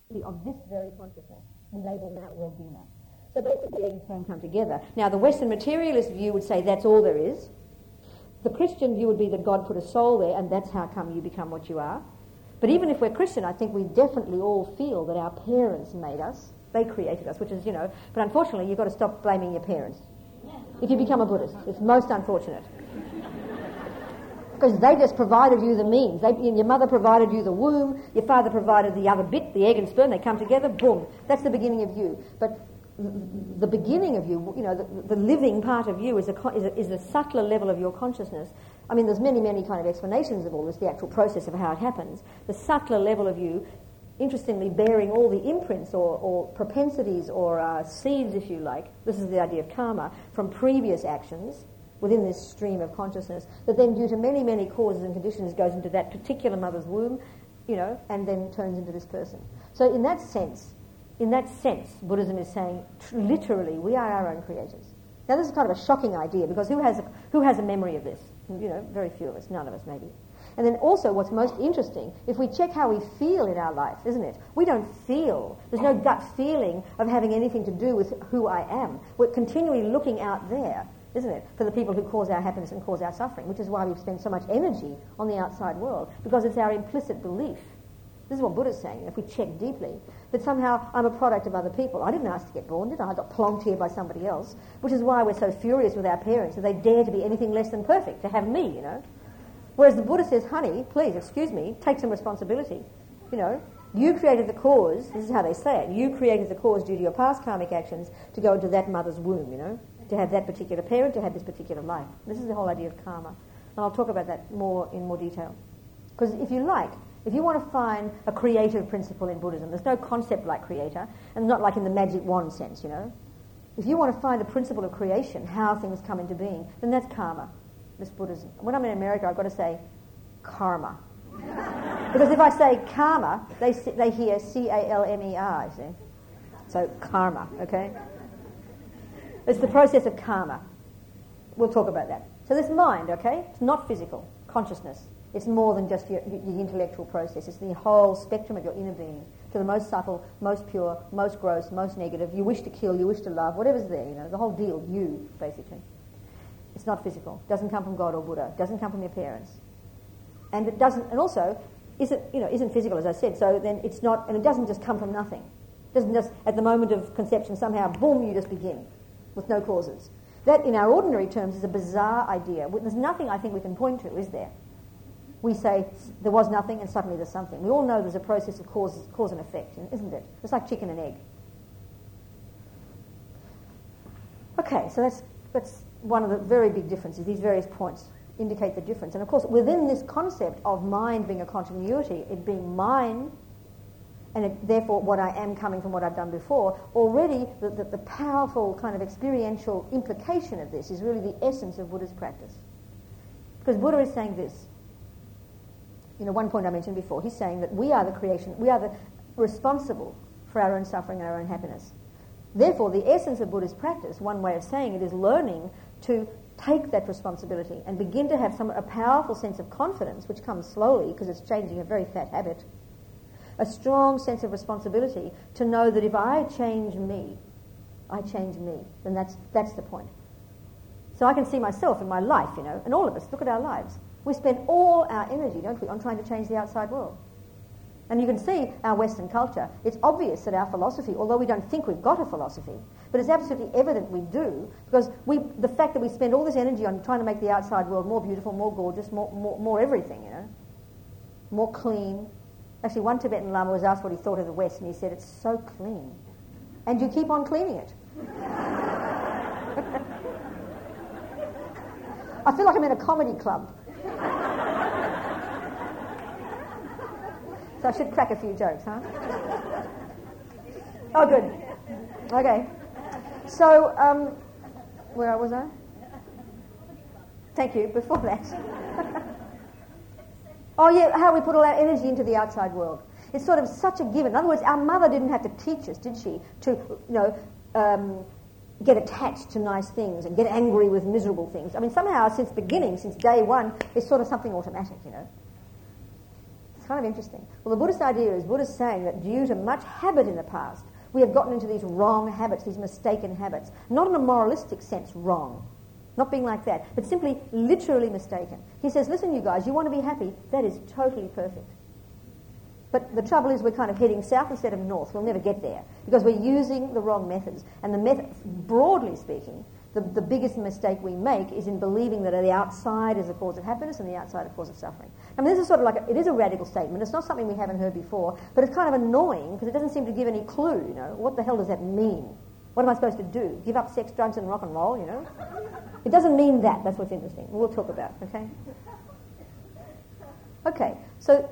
of this very consciousness. We label that world being that. So basically egg and sperm come together. Now the Western materialist view would say that's all there is. The Christian view would be that God put a soul there and that's how come you become what you are. But even if we're Christian, I think we definitely all feel that our parents made us. They created us, which is, but unfortunately you've got to stop blaming your parents. If you become a Buddhist, it's most unfortunate. Because they just provided you the means. Your mother provided you the womb, your father provided the other bit, the egg and sperm, they come together, boom. That's the beginning of you. But the beginning of you, the living part of you is a subtler level of your consciousness. I mean, there's many, many kind of explanations of all this, the actual process of how it happens. The subtler level of you, interestingly, bearing all the imprints or propensities or seeds, if you like, this is the idea of karma, from previous actions within this stream of consciousness, that then due to many, many causes and conditions goes into that particular mother's womb, and then turns into this person. So in that sense, Buddhism is saying, literally, we are our own creators. Now this is kind of a shocking idea, because who has a memory of this? Very few of us, none of us maybe. And then also what's most interesting, if we check how we feel in our life, isn't it? We don't feel, there's no gut feeling of having anything to do with who I am. We're continually looking out there, isn't it, for the people who cause our happiness and cause our suffering, which is why we spend so much energy on the outside world, because it's our implicit belief. This is what Buddha's saying, if we check deeply, that somehow I'm a product of other people. I didn't ask to get born, did I? I got plonked here by somebody else, which is why we're so furious with our parents, that they dare to be anything less than perfect, to have me, Whereas the Buddha says, honey, please, excuse me, take some responsibility. You created the cause, this is how they say it, you created the cause due to your past karmic actions to go into that mother's womb, to have that particular parent, to have this particular life. This is the whole idea of karma. And I'll talk about that in more detail. Because if you want to find a creative principle in Buddhism, there's no concept like creator, and not like in the magic wand sense, If you want to find a principle of creation, how things come into being, then that's karma, this Buddhism. When I'm in America, I've got to say karma. Because if I say karma, they hear C-A-L-M-E-R, you see. So karma, okay? It's the process of karma. We'll talk about that. So this mind, okay, it's not physical, consciousness. It's more than just your intellectual process. It's the whole spectrum of your inner being, to the most subtle, most pure, most gross, most negative. You wish to kill, you wish to love, whatever's there, the whole deal, you, basically. It's not physical. It doesn't come from God or Buddha. It doesn't come from your parents. And it doesn't, and also, isn't physical, as I said, so then it's not, and it doesn't just come from nothing. It doesn't just, at the moment of conception, somehow, boom, you just begin, with no causes. That, in our ordinary terms, is a bizarre idea. There's nothing I think we can point to, is there? We say there was nothing and suddenly there's something. We all know there's a process of cause and effect, isn't it? It's like chicken and egg. Okay, so that's one of the very big differences. These various points indicate the difference. And of course, within this concept of mind being a continuity, it being mine, and therefore what I am coming from what I've done before, already the powerful kind of experiential implication of this is really the essence of Buddha's practice. Because Buddha is saying this. One point I mentioned before, he's saying that we are the creation, we are the responsible for our own suffering and our own happiness. Therefore, the essence of Buddhist practice, one way of saying it, is learning to take that responsibility and begin to have a powerful sense of confidence, which comes slowly because it's changing a very fat habit, a strong sense of responsibility to know that if I change me, then that's the point. So I can see myself in my life, and all of us, look at our lives. We spend all our energy, don't we, on trying to change the outside world. And you can see our Western culture. It's obvious that our philosophy, although we don't think we've got a philosophy, but it's absolutely evident we do, because the fact that we spend all this energy on trying to make the outside world more beautiful, more gorgeous, more everything, more clean. Actually, one Tibetan Lama was asked what he thought of the West, and he said, it's so clean. And you keep on cleaning it. I feel like I'm in a comedy club. So I should crack a few jokes, huh? Oh, good. Okay. So, where was I? Thank you. Before that. Oh, yeah, how we put all our energy into the outside world. It's sort of such a given. In other words, our mother didn't have to teach us, did she, to, get attached to nice things and get angry with miserable things. I mean, somehow, since day one, it's sort of something automatic, kind of interesting. Well, the Buddhist idea is Buddha's saying that due to much habit in the past, we have gotten into these wrong habits, these mistaken habits. Not in a moralistic sense wrong, not being like that, but simply literally mistaken. He says, listen, you guys, you want to be happy? That is totally perfect. But the trouble is we're kind of heading south instead of north. We'll never get there because we're using the wrong methods. And the method, broadly speaking, the biggest mistake we make is in believing that the outside is the cause of happiness and the outside is the cause of suffering. I mean, this is sort of like, it is a radical statement. It's not something we haven't heard before, but it's kind of annoying because it doesn't seem to give any clue, you know. What the hell does that mean? What am I supposed to do? Give up sex, drugs, and rock and roll, you know? It doesn't mean that. That's what's interesting. We'll talk about, okay? Okay, so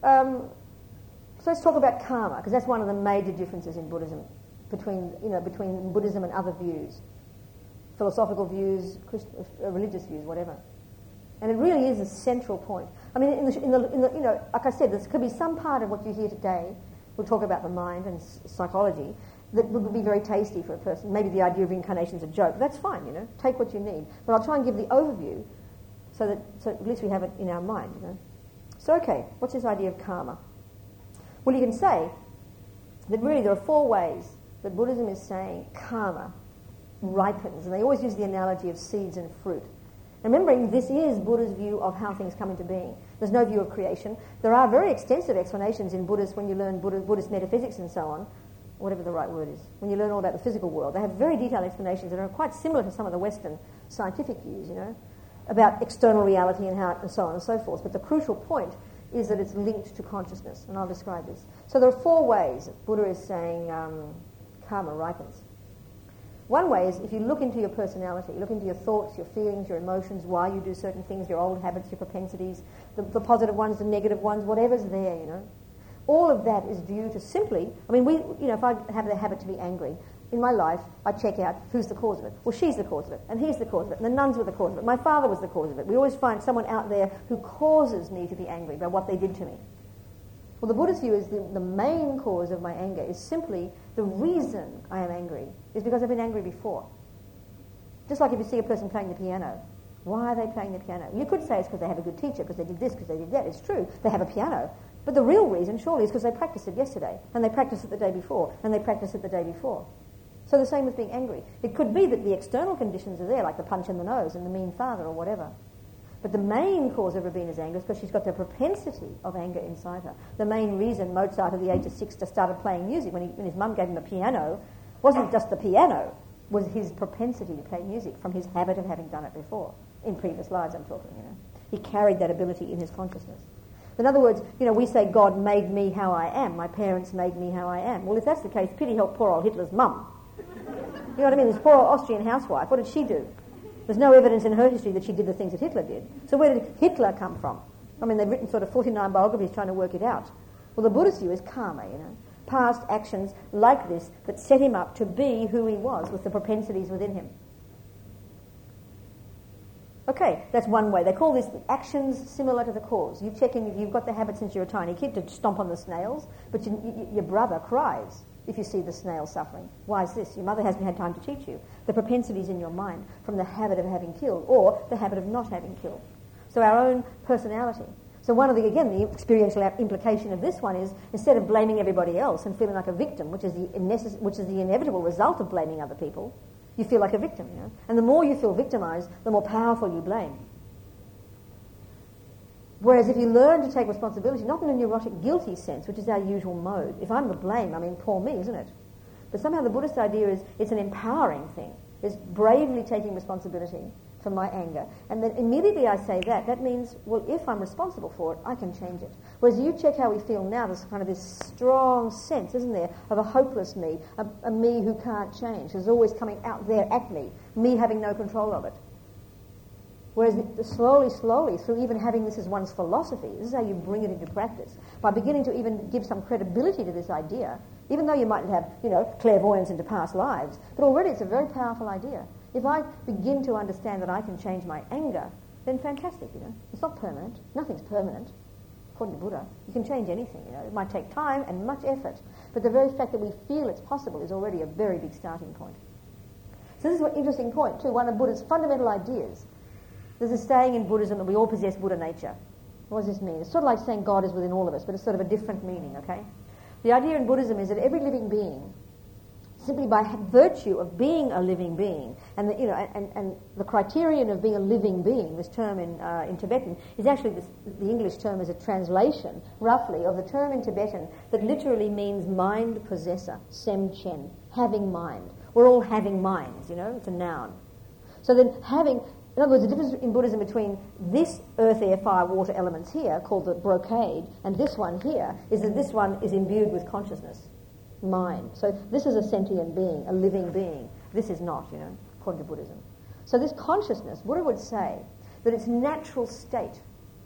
let's talk about karma, because that's one of the major differences in Buddhism between Buddhism and other views. Philosophical views, religious views, whatever, and it really is a central point. I mean, in the like I said, there could be some part of what you hear today. We'll talk about the mind and psychology that would be very tasty for a person. Maybe the idea of reincarnation is a joke. That's fine, you know. Take what you need, but I'll try and give the overview so at least we have it in our mind, you know. So, okay, what's this idea of karma? Well, you can say that really there are 4 ways that Buddhism is saying karma ripens, and they always use the analogy of seeds and fruit. And remembering, this is Buddha's view of how things come into being. There's no view of creation. There are very extensive explanations in Buddhist, when you learn Buddhist metaphysics and so on, whatever the right word is, when you learn all about the physical world, they have very detailed explanations that are quite similar to some of the Western scientific views, you know, about external reality and how, and so on and so forth. But the crucial point is that it's linked to consciousness, and I'll describe this. So there are 4 ways that Buddha is saying karma ripens. One way is if you look into your personality, look into your thoughts, your feelings, your emotions, why you do certain things, your old habits, your propensities, the positive ones, the negative ones, whatever's there, you know. All of that is due to simply, I mean, if I have the habit to be angry, in my life, I check out who's the cause of it. Well, she's the cause of it, and he's the cause of it, and the nuns were the cause of it. My father was the cause of it. We always find someone out there who causes me to be angry by what they did to me. Well, the Buddhist view is the main cause of my anger is simply the reason I am angry is because I've been angry before. Just like if you see a person playing the piano. Why are they playing the piano? You could say it's because they have a good teacher, because they did this, because they did that. It's true. They have a piano. But the real reason, surely, is because they practiced it yesterday, and they practiced it the day before, and they practiced it the day before. So the same with being angry. It could be that the external conditions are there, like the punch in the nose and the mean father or whatever. But the main cause of Rabina's anger is because she's got the propensity of anger inside her. The main reason Mozart at the age of 6 just started playing music when his mum gave him a piano wasn't just the piano, was his propensity to play music from his habit of having done it before. In previous lives, I'm talking, you know. He carried that ability in his consciousness. In other words, you know, we say God made me how I am. My parents made me how I am. Well, if that's the case, pity help poor old Hitler's mum. You know what I mean? This poor old Austrian housewife, what did she do? There's no evidence in her history that she did the things that Hitler did. So where did Hitler come from? I mean, they've written sort of 49 biographies trying to work it out. Well, the Buddhist view is karma, you know. Past actions like this that set him up to be who he was with the propensities within him. Okay, that's one way. They call this actions similar to the cause. You check in, you've got the habit since you're a tiny kid to stomp on the snails, but your brother cries if you see the snail suffering. Why is this? Your mother hasn't had time to teach you. The propensities in your mind from the habit of having killed or the habit of not having killed. So our own personality. So one of the experiential implication of this one is instead of blaming everybody else and feeling like a victim, which is the inevitable result of blaming other people, you feel like a victim, you know. And the more you feel victimized, the more powerful you blame. Whereas if you learn to take responsibility, not in a neurotic, guilty sense, which is our usual mode. If I'm the blame, I mean, poor me, isn't it? But somehow the Buddhist idea is it's an empowering thing. It's bravely taking responsibility for my anger. And then immediately I say that means, well, if I'm responsible for it, I can change it. Whereas you check how we feel now, there's kind of this strong sense, isn't there, of a hopeless me, a me who can't change, who's always coming out there at me having no control of it. Whereas slowly, through even having this as one's philosophy, this is how you bring it into practice. By beginning to even give some credibility to this idea, even though you might have, you know, clairvoyance into past lives, but already it's a very powerful idea. If I begin to understand that I can change my anger, then fantastic, you know. It's not permanent. Nothing's permanent. According to Buddha, you can change anything, you know. It might take time and much effort, but the very fact that we feel it's possible is already a very big starting point. So this is an interesting point, too. One of Buddha's fundamental ideas. There's a saying in Buddhism that we all possess Buddha nature. What does this mean? It's sort of like saying God is within all of us, but it's sort of a different meaning, okay? The idea in Buddhism is that every living being, simply by virtue of being a living being, and the criterion of being a living being, this term in Tibetan, is actually the English term is a translation, roughly, of the term in Tibetan that literally means mind possessor, sem chen, having mind. We're all having minds, it's a noun. So then in other words, the difference in Buddhism between this earth, air, fire, water elements here, called the brocade, and this one here, is that this one is imbued with consciousness, mind. So this is a sentient being, a living being. This is not, according to Buddhism. So this consciousness, Buddha would say that its natural state,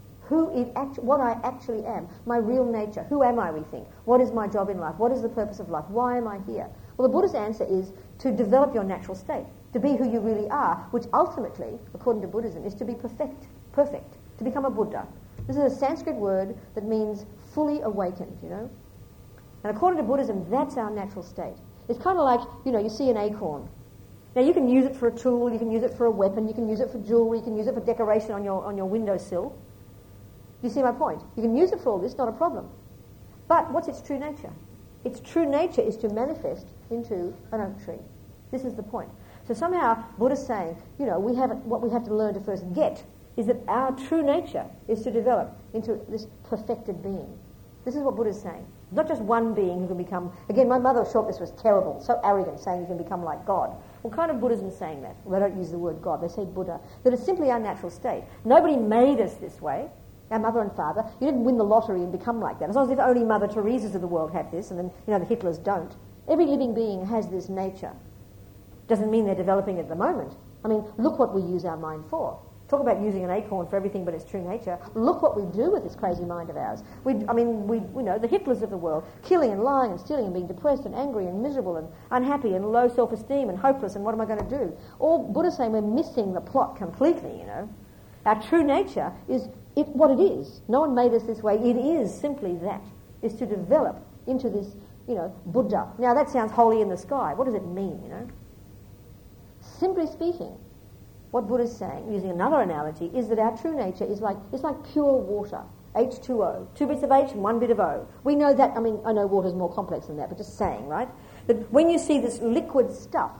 what I actually am, my real nature, who am I, we think? What is my job in life? What is the purpose of life? Why am I here? Well, the Buddha's answer is to develop your natural state, to be who you really are, which ultimately, according to Buddhism, is to be perfect, to become a Buddha. This is a Sanskrit word that means fully awakened, And according to Buddhism, that's our natural state. It's kind of like, you see an acorn. Now, you can use it for a tool, you can use it for a weapon, you can use it for jewelry, you can use it for decoration on your windowsill. You see my point? You can use it for all this, not a problem. But what's its true nature? Its true nature is to manifest into an oak tree. This is the point. So somehow, Buddha's saying, what we have to learn to first get is that our true nature is to develop into this perfected being. This is what Buddha's saying. Not just one being who can become... Again, my mother thought this was terrible, so arrogant, saying you can become like God. What kind of Buddhism is saying that? Well, they don't use the word God, they say Buddha. That it's simply our natural state. Nobody made us this way. Our mother and father. You didn't win the lottery and become like that. It's not as if only Mother Teresa's of the world have this, and then, the Hitlers don't. Every living being has this nature. Doesn't mean they're developing it at the moment. I mean, look what we use our mind for. Talk about using an acorn for everything but its true nature. Look what we do with this crazy mind of ours. We know the Hitlers of the world, killing and lying and stealing and being depressed and angry and miserable and unhappy and low self-esteem and hopeless, and what am I going to do? All Buddha's saying we're missing the plot completely, Our true nature is what it is. No one made us this way. It is simply that, is to develop into this, Buddha. Now that sounds holy in the sky. What does it mean, Simply speaking, what Buddha's saying, using another analogy, is that our true nature is like pure water, H2O, 2 bits of H and 1 bit of O. We know that, I know water's more complex than that, but just saying, right? That when you see this liquid stuff,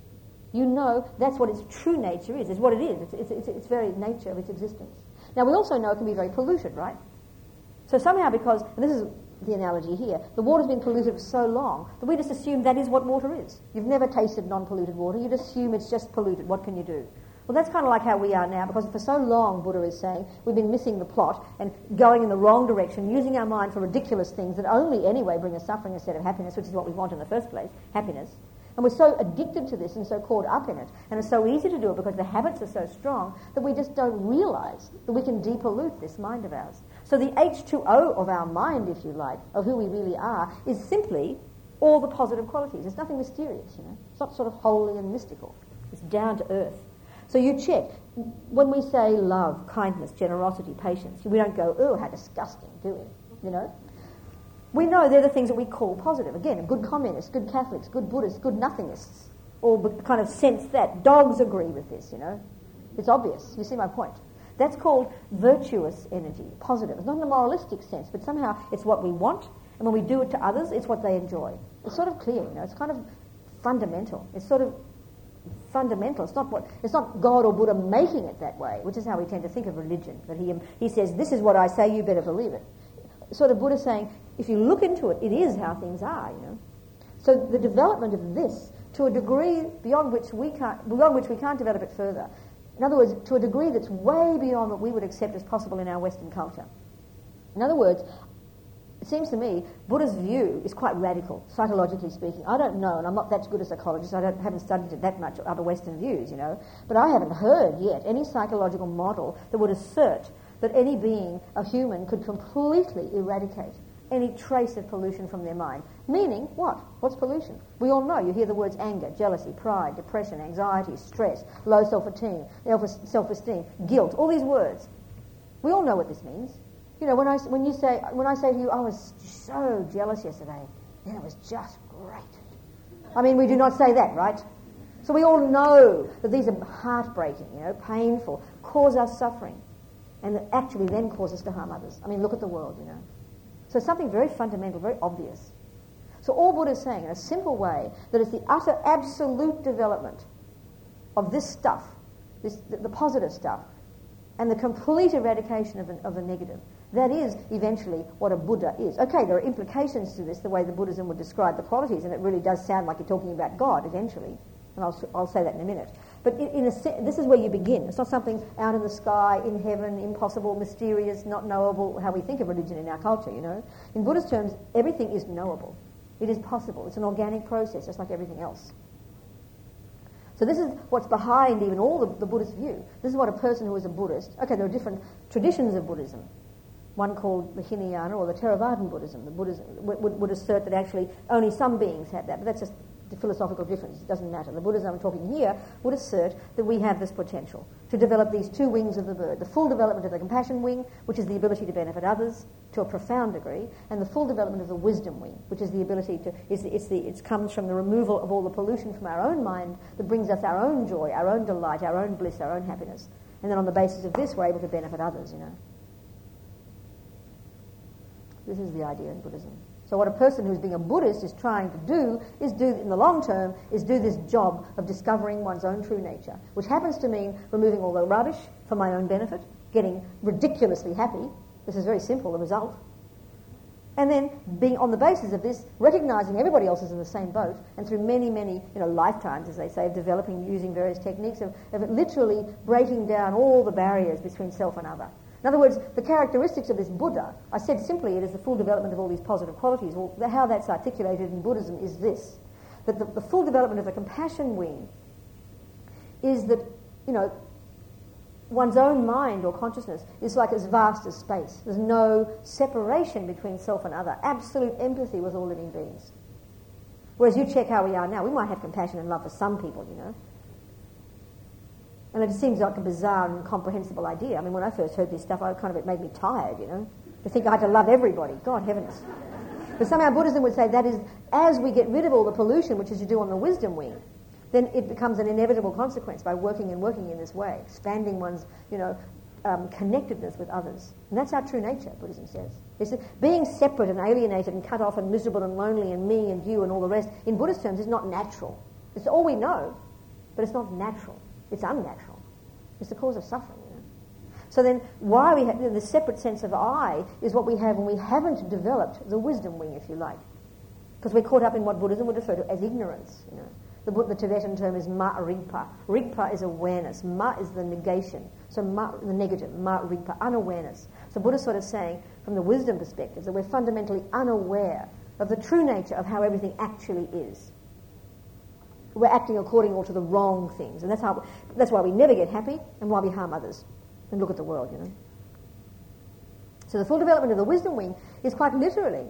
that's what its true nature is what it is. It's its very nature of its existence. Now, we also know it can be very polluted, right? So somehow because, and this is the analogy here, the water's been polluted for so long that we just assume that is what water is. You've never tasted non-polluted water. You just assume it's just polluted. What can you do? Well, that's kind of like how we are now, because for so long, Buddha is saying, we've been missing the plot and going in the wrong direction, using our mind for ridiculous things that only anyway bring us suffering instead of happiness, which is what we want in the first place, happiness. And we're so addicted to this and so caught up in it, and it's so easy to do it because the habits are so strong that we just don't realize that we can depollute this mind of ours. So the H2O of our mind, if you like, of who we really are, is simply all the positive qualities. It's nothing mysterious, It's not sort of holy and mystical. It's down to earth. So you check. When we say love, kindness, generosity, patience, we don't go, oh, how disgusting, do we? We know they're the things that we call positive. Again, good communists, good Catholics, good Buddhists, good nothingists all kind of sense that. Dogs agree with this, It's obvious. You see my point. That's called virtuous energy, positive. It's not in a moralistic sense, but somehow it's what we want, and when we do it to others, it's what they enjoy. It's sort of clear, It's kind of fundamental. It's sort of fundamental. It's not God or Buddha making it that way, which is how we tend to think of religion. But he says, this is what I say, you better believe it. Sort of Buddha saying, if you look into it, it is how things are, So the development of this to a degree beyond which we can't develop it further. In other words, to a degree that's way beyond what we would accept as possible in our Western culture. In other words, it seems to me Buddha's view is quite radical, psychologically speaking. I don't know, and I'm not that good a psychologist, I haven't studied it that much, other Western views, but I haven't heard yet any psychological model that would assert that any being, a human, could completely eradicate any trace of pollution from their mind. Meaning, what? What's pollution? We all know. You hear the words anger, jealousy, pride, depression, anxiety, stress, low self-esteem, guilt, all these words. We all know what this means. When I say to you, I was so jealous yesterday, and it was just great. We do not say that, right? So we all know that these are heartbreaking, painful, cause us suffering. and that actually then cause us to harm others. I mean, look at the world, you know. So something very fundamental, very obvious. So all Buddha is saying in a simple way that it's the utter absolute development of this stuff, the positive stuff, and the complete eradication of the negative. That is eventually what a Buddha is. Okay, there are implications to this, the way the Buddhism would describe the qualities, and it really does sound like you're talking about God eventually, and I'll say that in a minute. But this is where you begin. It's not something out in the sky, in heaven, impossible, mysterious, not knowable, how we think of religion in our culture, you know. In Buddhist terms, everything is knowable. It is possible. It's an organic process, just like everything else. So this is what's behind even all the Buddhist view. This is what a person who is a Buddhist... Okay, there are different traditions of Buddhism. One called the Hinayana or the Theravadan Buddhism. The Buddhism would assert that actually only some beings have that, but that's just the philosophical difference. It doesn't matter. The Buddhism I'm talking here would assert that we have this potential to develop these two wings of the bird. The full development of the compassion wing, which is the ability to benefit others to a profound degree, and the full development of the wisdom wing, which is the ability to... It comes from the removal of all the pollution from our own mind that brings us our own joy, our own delight, our own bliss, our own happiness. And then on the basis of this, we're able to benefit others, you know. This is the idea in Buddhism. So what a person who's being a Buddhist is trying to do in the long term, is do this job of discovering one's own true nature, which happens to mean removing all the rubbish for my own benefit, getting ridiculously happy. This is very simple, the result. And then being on the basis of this, recognizing everybody else is in the same boat, and through many, many lifetimes, as they say, of developing, using various techniques, of literally breaking down all the barriers between self and other. In other words, the characteristics of this Buddha, I said simply it is the full development of all these positive qualities. Well, how that's articulated in Buddhism is this, that the full development of the compassion wing is that, one's own mind or consciousness is like as vast as space. There's no separation between self and other. Absolute empathy with all living beings. Whereas you check how we are now, we might have compassion and love for some people, And it seems like a bizarre and incomprehensible idea. I mean, when I first heard this stuff, it made me tired, to think I had to love everybody. God heavens. But somehow Buddhism would say that is, as we get rid of all the pollution, which is you do on the wisdom wing, then it becomes an inevitable consequence by working in this way, expanding one's, connectedness with others. And that's our true nature, Buddhism says. It's being separate and alienated and cut off and miserable and lonely and me and you and all the rest, in Buddhist terms, is not natural. It's all we know, but it's not natural. It's unnatural. It's the cause of suffering, So then why we have the separate sense of I is what we have when we haven't developed the wisdom wing, if you like. Because we're caught up in what Buddhism would refer to as ignorance, The Tibetan term is ma rigpa. Rigpa is awareness. Ma is the negation. So ma, the negative, ma rigpa, unawareness. So Buddha's sort of saying, from the wisdom perspective, that we're fundamentally unaware of the true nature of how everything actually is. We're acting according to the wrong things. And that's why we never get happy and why we harm others. And look at the world, So the full development of the wisdom wing is quite literally,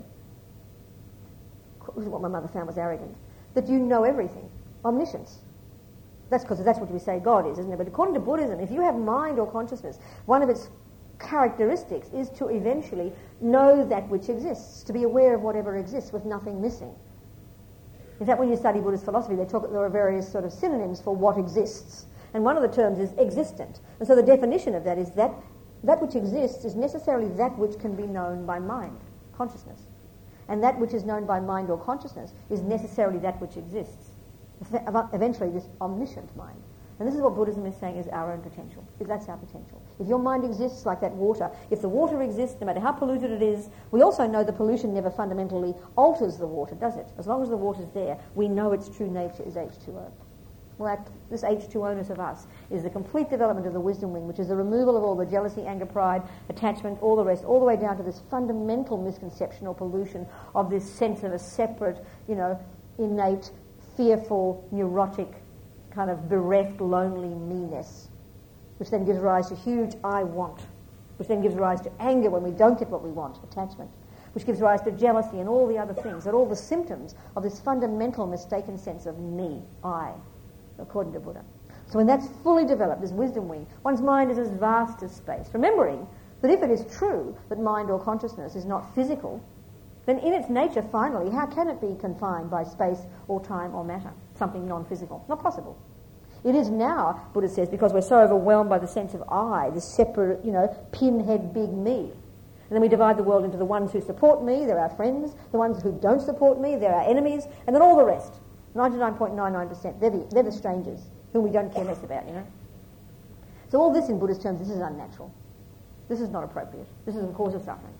what my mother found was arrogant, that you know everything. Omniscience. That's because that's what we say God is, isn't it? But according to Buddhism, if you have mind or consciousness, one of its characteristics is to eventually know that which exists, to be aware of whatever exists with nothing missing. In fact, when you study Buddhist philosophy, there are various sort of synonyms for what exists. And one of the terms is existent. And so the definition of that is that which exists is necessarily that which can be known by mind, consciousness. And that which is known by mind or consciousness is necessarily that which exists. Eventually, this omniscient mind. And this is what Buddhism is saying is our own potential. That's our potential. If your mind exists like that water, if the water exists, no matter how polluted it is, we also know the pollution never fundamentally alters the water, does it? As long as the water's there, we know its true nature is H2O. Well, this H2O-ness of us is the complete development of the wisdom wing, which is the removal of all the jealousy, anger, pride, attachment, all the rest, all the way down to this fundamental misconception or pollution of this sense of a separate, innate, fearful, neurotic, kind of bereft, lonely me-ness, which then gives rise to huge I want, which then gives rise to anger when we don't get what we want, attachment, which gives rise to jealousy and all the other things, and all the symptoms of this fundamental mistaken sense of me, I, according to Buddha. So when that's fully developed, this wisdom wing, one's mind is as vast as space, remembering that if it is true that mind or consciousness is not physical, then in its nature, finally, how can it be confined by space or time or matter, something non-physical? Not possible. It is now, Buddha says, because we're so overwhelmed by the sense of I, the separate, pinhead big me. And then we divide the world into the ones who support me, they're our friends, the ones who don't support me, they're our enemies, and then all the rest, 99.99%, they're the strangers whom we don't care less about, So all this in Buddhist terms, this is unnatural. This is not appropriate. This is the cause of suffering.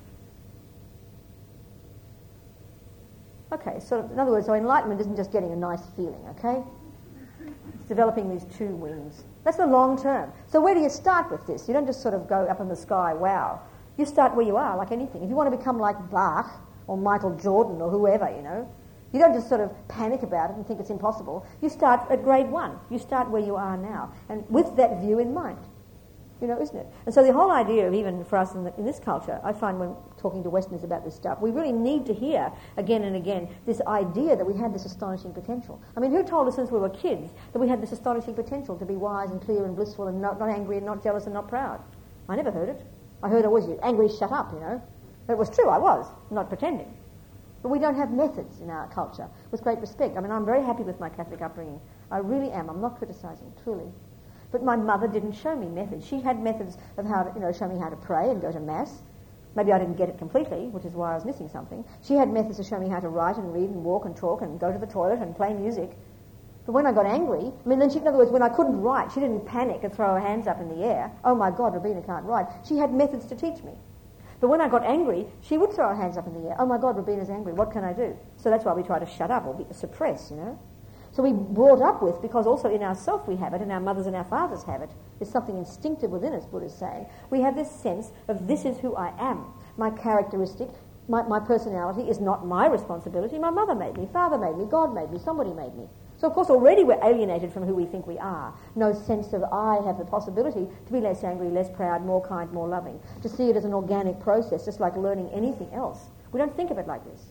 Okay, so in other words, so enlightenment isn't just getting a nice feeling, okay? It's developing these two wings. That's the long term. So where do you start with this? You don't just sort of go up in the sky, wow. You start where you are, like anything. If you want to become like Bach or Michael Jordan or whoever, you don't just sort of panic about it and think it's impossible. You start at grade 1. You start where you are now, and with that view in mind. Isn't it? And so the whole idea of, even for us in this culture, I find when talking to Westerners about this stuff, we really need to hear again and again this idea that we had this astonishing potential. I mean, who told us since we were kids that we had this astonishing potential to be wise and clear and blissful and not angry and not jealous and not proud? I never heard it. I heard I was angry, shut up, But it was true, I was, not pretending. But we don't have methods in our culture, with great respect. I mean, I'm very happy with my Catholic upbringing. I really am. I'm not criticising, truly. But my mother didn't show me methods. She had methods of how to, show me how to pray and go to Mass. Maybe I didn't get it completely, which is why I was missing something. She had methods to show me how to write and read and walk and talk and go to the toilet and play music. But when I got angry, in other words, when I couldn't write, she didn't panic and throw her hands up in the air. Oh my God, Robina can't write. She had methods to teach me. But when I got angry, she would throw her hands up in the air. Oh my God, Robina's angry. What can I do? So that's why we try to shut up or suppress, So we brought up with, because also in ourself we have it, and our mothers and our fathers have it, there's something instinctive within us, Buddha's saying. We have this sense of this is who I am. My characteristic, my personality is not my responsibility. My mother made me, father made me, God made me, somebody made me. So of course already we're alienated from who we think we are. No sense of I have the possibility to be less angry, less proud, more kind, more loving. To see it as an organic process, just like learning anything else. We don't think of it like this.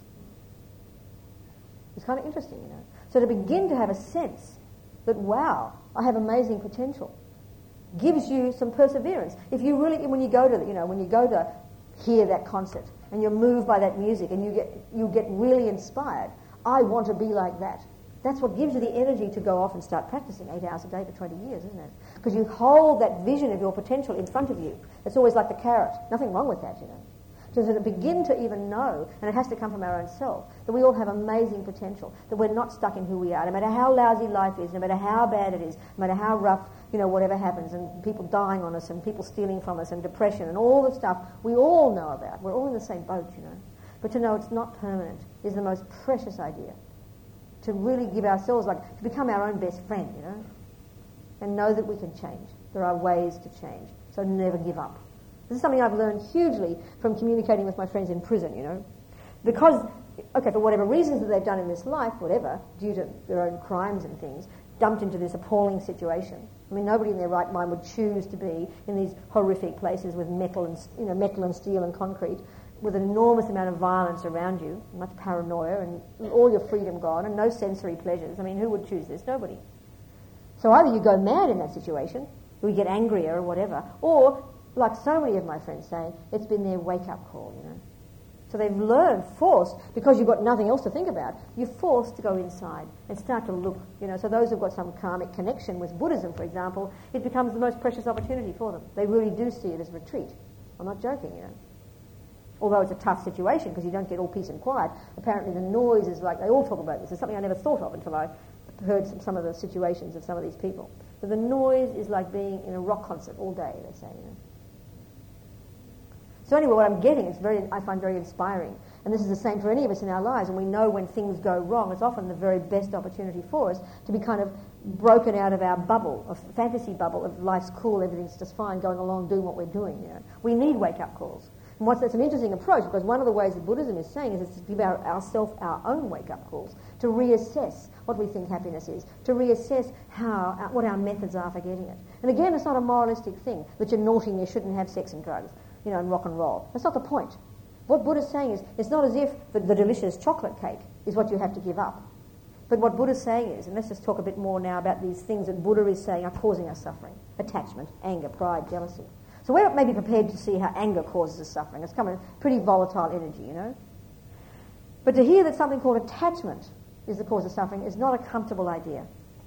It's kind of interesting, So to begin to have a sense that, wow, I have amazing potential, gives you some perseverance. If you really, when you go to hear that concert and you're moved by that music and you get really inspired, I want to be like that. That's what gives you the energy to go off and start practicing 8 hours a day for 20 years, isn't it? Because you hold that vision of your potential in front of you. It's always like the carrot. Nothing wrong with that, To begin to even know, and it has to come from our own self, that we all have amazing potential, that we're not stuck in who we are, no matter how lousy life is, no matter how bad it is, no matter how rough, whatever happens, and people dying on us, and people stealing from us, and depression, and all the stuff we all know about. We're all in the same boat, But to know it's not permanent is the most precious idea. To really give ourselves, to become our own best friend, and know that we can change. There are ways to change, so never give up. This is something I've learned hugely from communicating with my friends in prison, Because, for whatever reasons that they've done in this life, whatever, due to their own crimes and things, dumped into this appalling situation. I mean, nobody in their right mind would choose to be in these horrific places with metal and steel and concrete, with an enormous amount of violence around you, much paranoia, and all your freedom gone, and no sensory pleasures. I mean, who would choose this? Nobody. So either you go mad in that situation, or you get angrier or whatever, or, like so many of my friends say, it's been their wake-up call, So they've learned, forced, because you've got nothing else to think about, you're forced to go inside and start to look, So those who've got some karmic connection with Buddhism, for example, it becomes the most precious opportunity for them. They really do see it as retreat. I'm not joking, Although it's a tough situation because you don't get all peace and quiet. Apparently the noise is they all talk about this. It's something I never thought of until I heard some of the situations of some of these people. But the noise is like being in a rock concert all day, they say, So anyway, what I'm getting, I find very inspiring. And this is the same for any of us in our lives. And we know when things go wrong, it's often the very best opportunity for us to be kind of broken out of our bubble, of fantasy bubble of life's cool, everything's just fine, going along, doing what we're doing. We need wake-up calls. And that's an interesting approach, because one of the ways that Buddhism is saying is to give ourselves our own wake-up calls, to reassess what we think happiness is, to reassess what our methods are for getting it. And again, it's not a moralistic thing, that you're naughty and you shouldn't have sex and drugs, and rock and roll. That's not the point. What Buddha's saying is, it's not as if the delicious chocolate cake is what you have to give up. But what Buddha's saying is, and let's just talk a bit more now about these things that Buddha is saying are causing us suffering: attachment, anger, pride, jealousy. So we're maybe prepared to see how anger causes us suffering. It's kind of pretty volatile energy, But to hear that something called attachment is the cause of suffering is not a comfortable idea.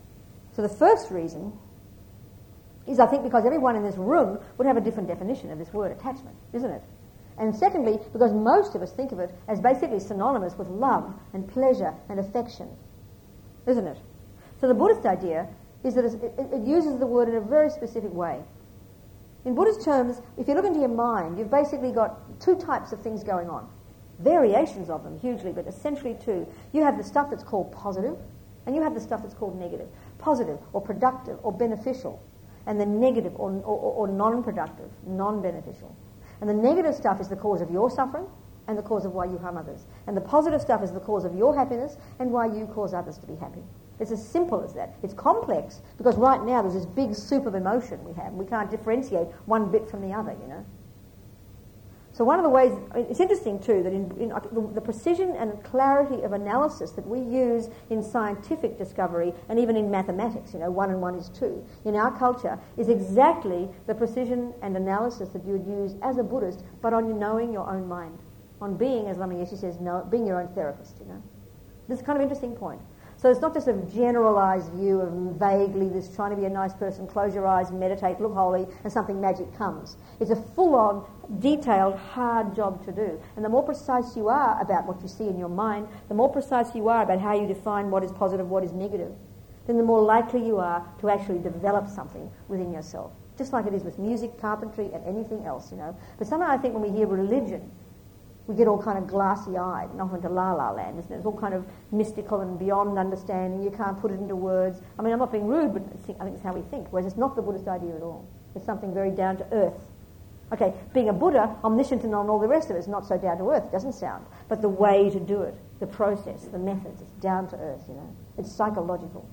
So the first reason is, I think, because everyone in this room would have a different definition of this word attachment, isn't it? And secondly, because most of us think of it as basically synonymous with love and pleasure and affection, isn't it? So the Buddhist idea is that it uses the word in a very specific way. In Buddhist terms, if you look into your mind, you've basically got two types of things going on. Variations of them, hugely, but essentially two. You have the stuff that's called positive, and you have the stuff that's called negative. Positive, or productive, or beneficial, and the negative, or non-productive, non-beneficial. And the negative stuff is the cause of your suffering and the cause of why you harm others. And the positive stuff is the cause of your happiness and why you cause others to be happy. It's as simple as that. It's complex because right now there's this big soup of emotion we have, and we can't differentiate one bit from the other, you know. So one of the ways, it's interesting too, that in the precision and clarity of analysis that we use in scientific discovery and even in mathematics, you know, 1 and 1 is 2, in our culture is exactly the precision and analysis that you would use as a Buddhist, but on knowing your own mind, on being, as Lama Yeshe says, being your own therapist, you know. This is kind of an interesting point. So it's not just a generalised view of vaguely this trying to be a nice person, close your eyes, meditate, look holy, and something magic comes. It's a full-on, detailed, hard job to do. And the more precise you are about what you see in your mind, the more precise you are about how you define what is positive, what is negative, then the more likely you are to actually develop something within yourself. Just like it is with music, carpentry, and anything else, you know. But somehow I think when we hear religion, we get all kind of glassy-eyed and off into la-la land, isn't it? It's all kind of mystical and beyond understanding. You can't put it into words. I mean, I'm not being rude, but I think it's how we think, whereas it's not the Buddhist idea at all. It's something very down to earth. Okay, being a Buddha, omniscient and all the rest of it is not so down to earth, it doesn't sound. But the way to do it, the process, the methods, it's down to earth, you know. It's psychological.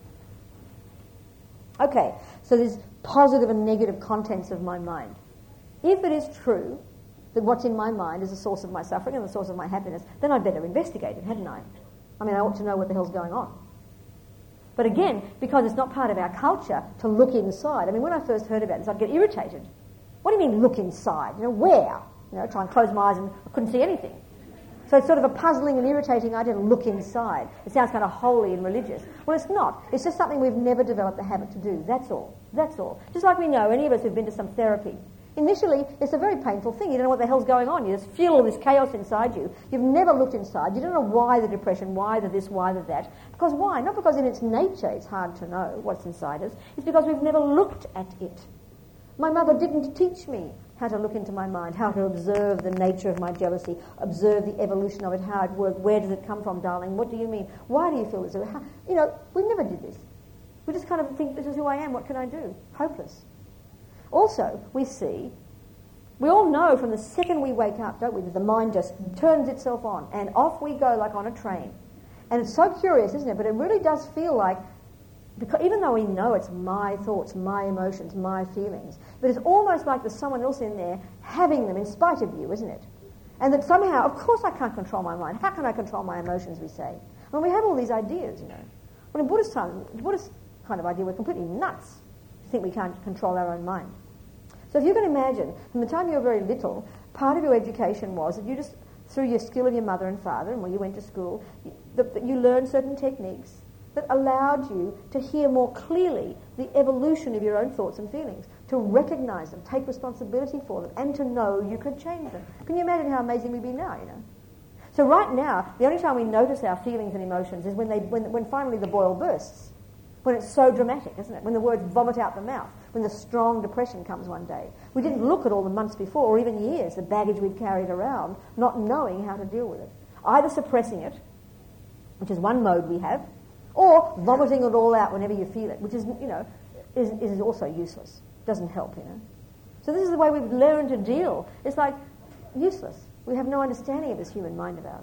Okay, so there's positive and negative contents of my mind. If it is true that what's in my mind is the source of my suffering and the source of my happiness, then I'd better investigate it, hadn't I? I mean, I ought to know what the hell's going on. But again, because it's not part of our culture to look inside, I mean, when I first heard about this, I'd get irritated. What do you mean, look inside? You know, where? You know, try and close my eyes and I couldn't see anything. So it's sort of a puzzling and irritating idea to look inside. It sounds kind of holy and religious. Well, it's not. It's just something we've never developed the habit to do. That's all. That's all. Just like we know, any of us who've been to some therapy, initially, it's a very painful thing. You don't know what the hell's going on. You just feel all this chaos inside you. You've never looked inside. You don't know why the depression, why the this, why the that. Because why? Not because in its nature it's hard to know what's inside us. It's because we've never looked at it. My mother didn't teach me how to look into my mind, how to observe the nature of my jealousy, observe the evolution of it, how it worked, where does it come from, darling, what do you mean, why do you feel this way? You know, we never did this. We just kind of think, this is who I am, what can I do? Hopeless. Also, we all know from the second we wake up, don't we, that the mind just turns itself on and off we go like on a train. And it's so curious, isn't it? But it really does feel like, because even though we know it's my thoughts, my emotions, my feelings, but it's almost like there's someone else in there having them in spite of you, isn't it? And that somehow, of course I can't control my mind. How can I control my emotions, we say? Well, we have all these ideas, you know. Well, in Buddhist time, the Buddhist kind of idea, we're completely nuts to think we can't control our own mind. So if you can imagine, from the time you were very little, part of your education was that you just, through your skill of your mother and father, and when you went to school, that you learned certain techniques that allowed you to hear more clearly the evolution of your own thoughts and feelings, to recognize them, take responsibility for them, and to know you could change them. Can you imagine how amazing we'd be now, you know? So right now, the only time we notice our feelings and emotions is when finally the boil bursts. When it's so dramatic, isn't it? When the words vomit out the mouth, when the strong depression comes one day. We didn't look at all the months before, or even years, the baggage we've carried around, not knowing how to deal with it. Either suppressing it, which is one mode we have, or vomiting it all out whenever you feel it, which is, you know, is also useless. Doesn't help, you know. So this is the way we've learned to deal. It's like useless. We have no understanding of this human mind of ours.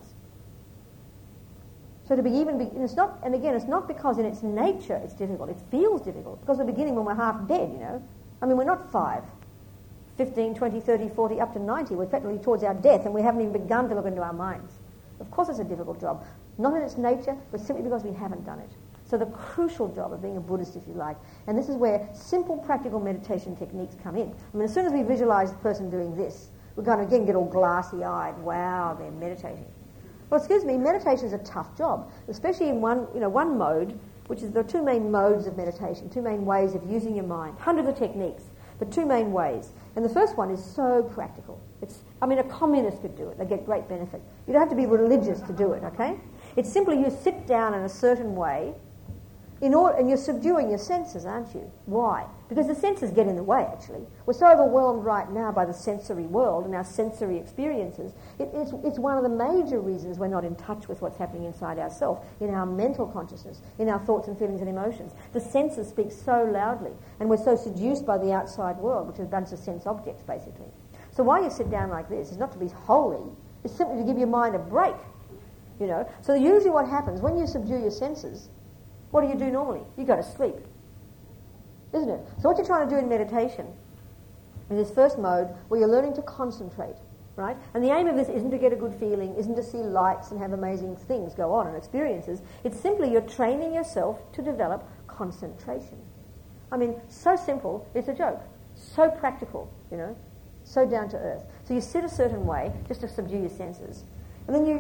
So it's not because in its nature it's difficult. It feels difficult because we're beginning when we're half dead, you know. I mean, we're not 5, 15, 20, 30, 40, up to 90. We're practically towards our death and we haven't even begun to look into our minds. Of course it's a difficult job. Not in its nature, but simply because we haven't done it. So the crucial job of being a Buddhist, if you like, and this is where simple practical meditation techniques come in. I mean, as soon as we visualize the person doing this, we're going to again get all glassy-eyed. Wow, they're meditating. Well, excuse me, meditation is a tough job, especially in one mode there are two main modes of meditation, two main ways of using your mind, hundreds of techniques, but two main ways. And the first one is so practical. A communist could do it. They get great benefit. You don't have to be religious to do it, okay? It's simply you sit down in a certain way and you're subduing your senses, aren't you? Why? Because the senses get in the way, actually. We're so overwhelmed right now by the sensory world and our sensory experiences. It's one of the major reasons we're not in touch with what's happening inside ourselves, in our mental consciousness, in our thoughts and feelings and emotions. The senses speak so loudly, and we're so seduced by the outside world, which is a bunch of sense objects, basically. So why you sit down like this is not to be holy, it's simply to give your mind a break, you know. So usually what happens, when you subdue your senses, what do you do normally? You go to sleep, isn't it? So what you're trying to do in meditation, in this first mode, where you're learning to concentrate, right? And the aim of this isn't to get a good feeling, isn't to see lights and have amazing things go on and experiences. It's simply you're training yourself to develop concentration. I mean, so simple, it's a joke. So practical, you know, so down to earth. So you sit a certain way just to subdue your senses. And then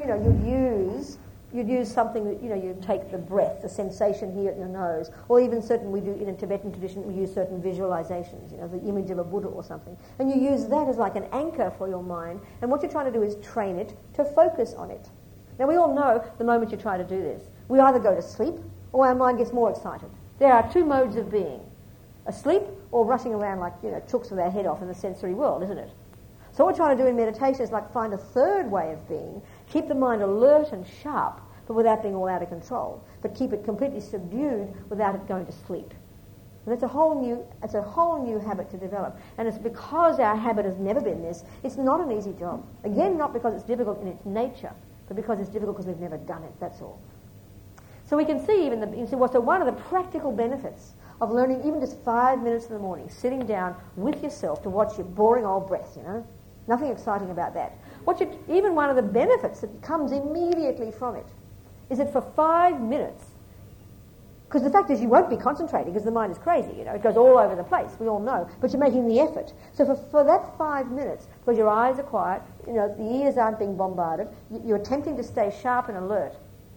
you'd use something that, you take the breath, the sensation here at your nose, or even we do in a Tibetan tradition, we use certain visualizations, the image of a Buddha or something. And you use that as like an anchor for your mind, and what you're trying to do is train it to focus on it. Now we all know the moment you try to do this, we either go to sleep or our mind gets more excited. There are two modes of being, asleep or rushing around like, chooks with our head off in the sensory world, isn't it? So what we're trying to do in meditation is like find a third way of being, keep the mind alert and sharp, but without being all out of control, but keep it completely subdued without it going to sleep. And it's a whole new habit to develop. And it's because our habit has never been this, it's not an easy job. Again, not because it's difficult in its nature, but because it's difficult because we've never done it, that's all. So we can see so one of the practical benefits of learning even just 5 minutes in the morning, sitting down with yourself to watch your boring old breath, Nothing exciting about that. Even one of the benefits that comes immediately from it is that for 5 minutes, because the fact is you won't be concentrating because the mind is crazy, it goes all over the place, we all know, but you're making the effort. So for that 5 minutes, because your eyes are quiet, the ears aren't being bombarded, you're attempting to stay sharp and alert.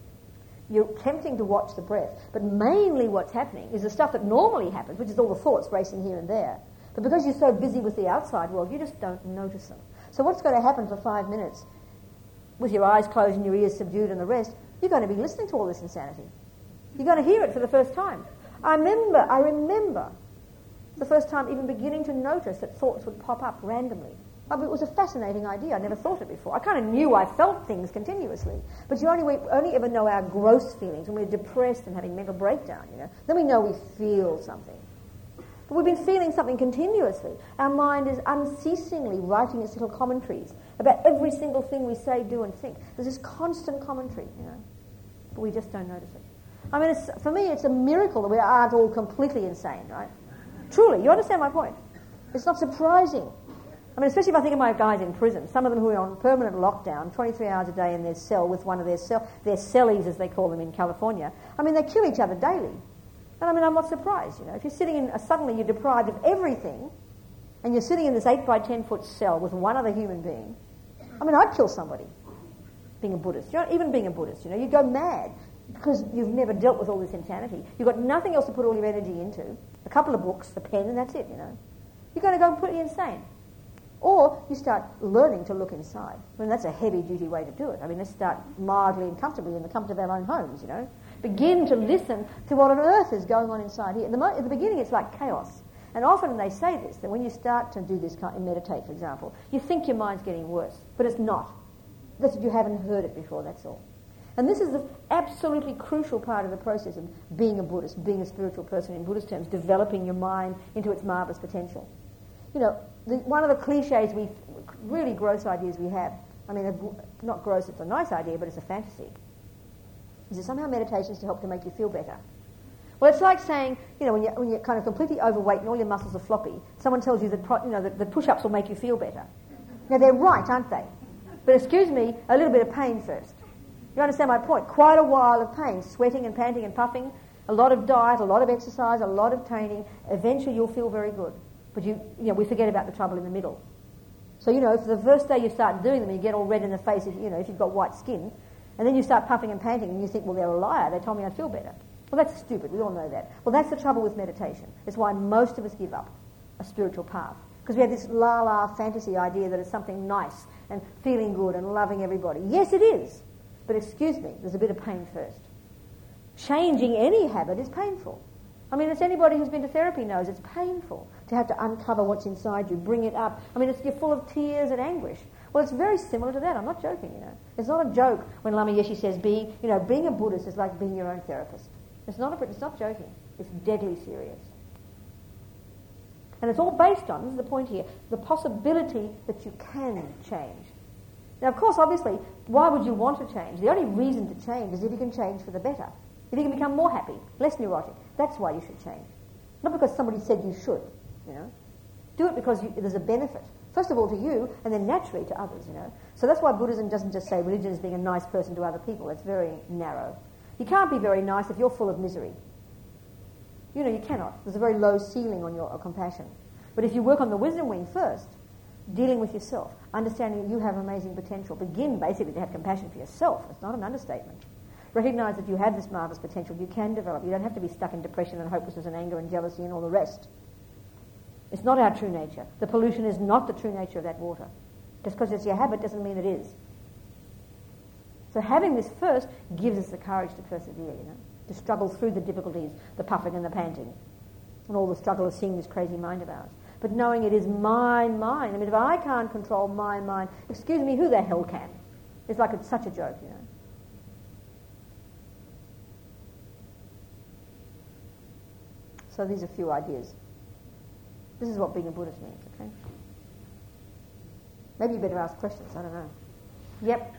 You're attempting to watch the breath. But mainly what's happening is the stuff that normally happens, which is all the thoughts racing here and there. But because you're so busy with the outside world, you just don't notice them. So what's going to happen for 5 minutes, with your eyes closed and your ears subdued and the rest, you're going to be listening to all this insanity. You're going to hear it for the first time. I remember the first time even beginning to notice that thoughts would pop up randomly. It was a fascinating idea. I never thought it before. I kind of knew I felt things continuously. But we only ever know our gross feelings when we're depressed and having mental breakdown, Then we know we feel something. But we've been feeling something continuously. Our mind is unceasingly writing its little commentaries about every single thing we say, do, and think. There's this constant commentary, But we just don't notice it. I mean, for me, it's a miracle that we aren't all completely insane, right? Truly, you understand my point? It's not surprising. I mean, especially if I think of my guys in prison, some of them who are on permanent lockdown, 23 hours a day in their cell with one of their cellies, as they call them in California. I mean, they kill each other daily. And I mean, I'm not surprised, If you're sitting suddenly you're deprived of everything, and you're sitting in this 8 by 10 foot cell with one other human being, I mean, I'd kill somebody, being a Buddhist. Even being a Buddhist, you'd go mad because you've never dealt with all this insanity. You've got nothing else to put all your energy into, a couple of books, a pen, and that's it, You're going to go completely insane. Or you start learning to look inside. I mean, that's a heavy-duty way to do it. I mean, let's start mildly and comfortably in the comfort of our own homes, Begin to listen to what on earth is going on inside here. At the beginning, it's like chaos. And often they say this, that when you start to do this kind of meditate, for example, you think your mind's getting worse, but it's not. That's that you haven't heard it before, that's all. And this is the absolutely crucial part of the process of being a Buddhist, being a spiritual person in Buddhist terms, developing your mind into its marvellous potential. One of the cliches, really gross ideas we have, I mean, not gross, it's a nice idea, but it's a fantasy, is that somehow meditation is to help to make you feel better. Well, it's like saying, when you're kind of completely overweight and all your muscles are floppy, someone tells you that the push-ups will make you feel better. Now, they're right, aren't they? But excuse me, a little bit of pain first. You understand my point? Quite a while of pain, sweating and panting and puffing, a lot of diet, a lot of exercise, a lot of training. Eventually, you'll feel very good. But we forget about the trouble in the middle. So, for the first day you start doing them, you get all red in the face if you've got white skin, and then you start puffing and panting, and you think, well, they're a liar. They told me I'd feel better. Well, that's stupid. We all know that. Well, that's the trouble with meditation. It's why most of us give up a spiritual path. Because we have this la-la fantasy idea that it's something nice and feeling good and loving everybody. Yes, it is. But excuse me, there's a bit of pain first. Changing any habit is painful. I mean, it's anybody who's been to therapy knows it's painful to have to uncover what's inside you, bring it up. I mean, you're full of tears and anguish. Well, it's very similar to that. I'm not joking, you know. It's not a joke when Lama Yeshe says being a Buddhist is like being your own therapist. It's not joking. It's deadly serious. And it's all based on, this is the point here, the possibility that you can change. Now, of course, obviously, why would you want to change? The only reason to change is if you can change for the better. If you can become more happy, less neurotic. That's why you should change. Not because somebody said you should, you know. Do it because there's a benefit. First of all to you, and then naturally to others, you know. So that's why Buddhism doesn't just say religion is being a nice person to other people. It's very narrow. You can't be very nice if you're full of misery. You know, you cannot. There's a very low ceiling on your compassion. But if you work on the wisdom wing first, dealing with yourself, understanding that you have amazing potential, begin basically to have compassion for yourself. It's not an understatement. Recognize that you have this marvelous potential. You can develop. You don't have to be stuck in depression and hopelessness and anger and jealousy and all the rest. It's not our true nature. The pollution is not the true nature of that water. Just because it's your habit doesn't mean it is. So having this first gives us the courage to persevere, you know, to struggle through the difficulties, the puffing and the panting, and all the struggle of seeing this crazy mind of ours. But knowing it is my mind. I mean, if I can't control my mind, excuse me, who the hell can? It's like it's such a joke, you know. So these are a few ideas. This is what being a Buddhist means, okay? Maybe you better ask questions, I don't know. Yep.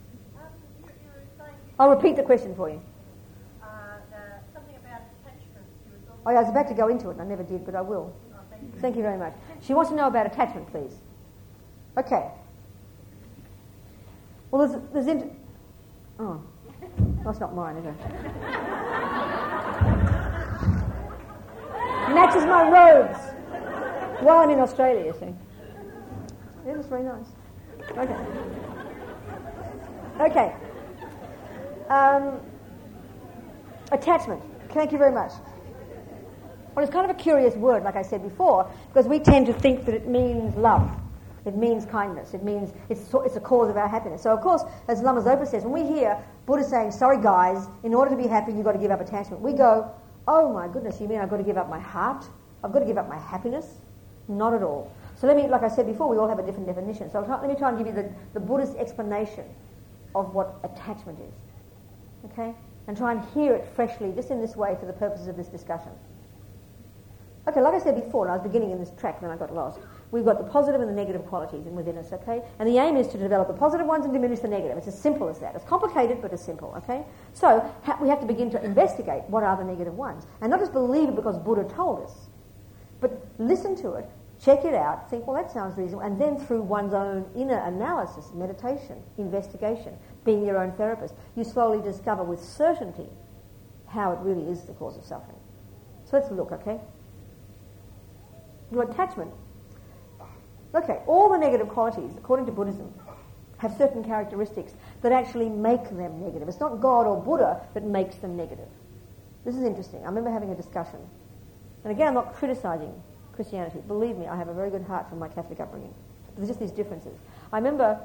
I'll repeat the question for you. Something about attachment. Oh, yeah, I was about to go into it, and I never did, but I will. Oh, thank you. Thank you very much. She wants to know about attachment, please. Okay. Well, oh, that's not mine, is it? Matches my robes. While I'm in Australia, you see. Yeah, that's very nice. Okay. Okay. Attachment. Thank you very much. Well, it's kind of a curious word, like I said before, because we tend to think that it means love. It means kindness. It means it's a cause of our happiness. So, of course, as Lama Zopa says, when we hear Buddha saying, sorry guys, in order to be happy, you've got to give up attachment, we go, oh my goodness, you mean I've got to give up my heart? I've got to give up my happiness? Not at all. So like I said before, we all have a different definition. So let me try and give you the Buddhist explanation of what attachment is. Okay? And try and hear it freshly, just in this way, for the purposes of this discussion. Okay, like I said before, and I was beginning in this track, then I got lost. We've got the positive and the negative qualities within us, okay? And the aim is to develop the positive ones and diminish the negative. It's as simple as that. It's complicated, but it's simple, okay? So we have to begin to investigate what are the negative ones. And not just believe it because Buddha told us, but listen to it, check it out, think, well, that sounds reasonable, and then through one's own inner analysis, meditation, investigation, being your own therapist, you slowly discover with certainty how it really is the cause of suffering. So let's look, okay? Your attachment. Okay, all the negative qualities, according to Buddhism, have certain characteristics that actually make them negative. It's not God or Buddha that makes them negative. This is interesting. I remember having a discussion. And again, I'm not criticizing Christianity. Believe me, I have a very good heart for my Catholic upbringing. There's just these differences. I remember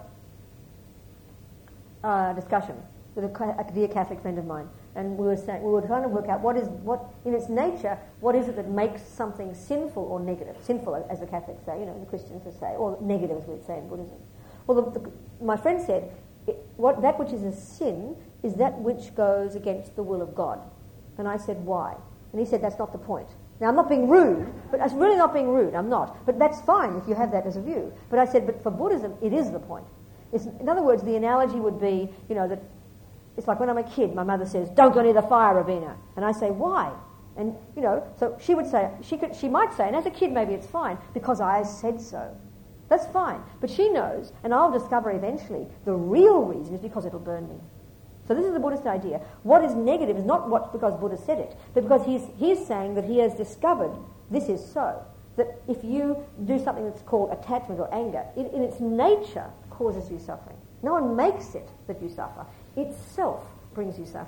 a discussion with a dear Catholic friend of mine, and we were trying to work out what in its nature, what is it that makes something sinful or negative? Sinful, as the Catholics say, the Christians would say, or negative, as we'd say in Buddhism. Well, my friend said, that which is a sin is that which goes against the will of God. And I said, why? And he said, that's not the point. Now, I'm not being rude, but I'm really not being rude, I'm not. But that's fine if you have that as a view. But I said, but for Buddhism, it is the point. In other words, the analogy would be, that it's like when I'm a kid, my mother says, don't go near the fire, Ravina. And I say, why? And, so she would say, she might say, and as a kid maybe it's fine, because I said so. That's fine. But she knows, and I'll discover eventually, the real reason is because it'll burn me. So this is the Buddhist idea. What is negative is not because Buddha said it, but because he's saying that he has discovered this is so. That if you do something that's called attachment or anger, it in its nature causes you suffering. No one makes it that you suffer. Itself brings you suffering.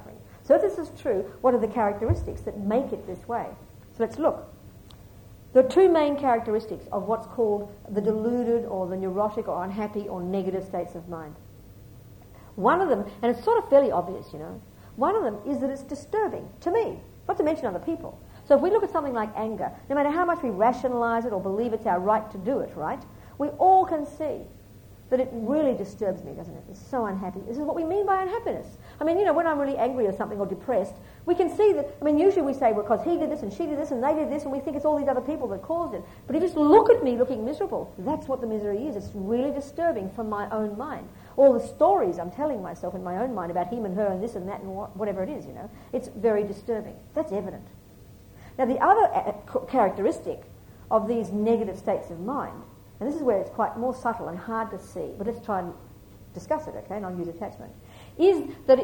So if this is true, what are the characteristics that make it this way? So let's look. There are two main characteristics of what's called the deluded or the neurotic or unhappy or negative states of mind. One of them, and it's sort of fairly obvious, one of them is that it's disturbing to me, not to mention other people. So if we look at something like anger, no matter how much we rationalise it or believe it's our right to do it, right, we all can see that it really disturbs me, doesn't it? It's so unhappy. This is what we mean by unhappiness. I mean, when I'm really angry or something or depressed, we can see that, usually we say, well, because he did this and she did this and they did this, and we think it's all these other people that caused it. But if you just look at me looking miserable, that's what the misery is. It's really disturbing from my own mind. All the stories I'm telling myself in my own mind about him and her and this and that and whatever it is, it's very disturbing. That's evident. Now, the other characteristic of these negative states of mind, and this is where it's quite more subtle and hard to see, but let's try and discuss it, okay, and I'll use attachment, is that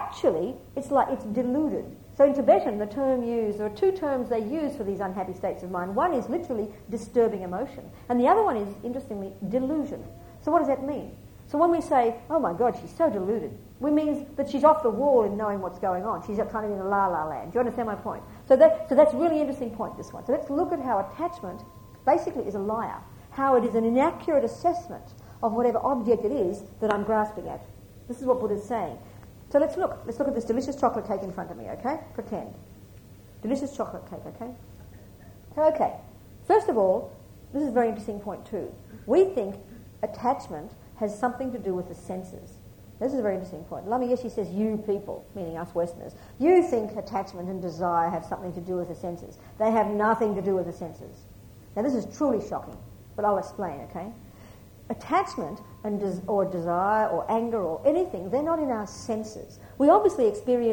it's deluded. So in Tibetan, the term used, there are two terms they use for these unhappy states of mind. One is literally disturbing emotion, and the other one is, interestingly, delusion. So what does that mean? So when we say, oh my God, she's so deluded, we mean that she's off the wall in knowing what's going on. She's kind of in a la-la land. Do you understand my point? So that's a really interesting point, this one. So let's look at how attachment basically is a liar, how it is an inaccurate assessment of whatever object it is that I'm grasping at. This is what Buddha's saying. So let's look. Let's look at this delicious chocolate cake in front of me, okay? Pretend. Delicious chocolate cake, okay? Okay. First of all, this is a very interesting point too. We think attachment has something to do with the senses. This is a very interesting point. Lama Yeshe says, you people, meaning us Westerners, you think attachment and desire have something to do with the senses. They have nothing to do with the senses. Now this is truly shocking, but I'll explain, okay? Attachment or desire or anger or anything, they're not in our senses. We obviously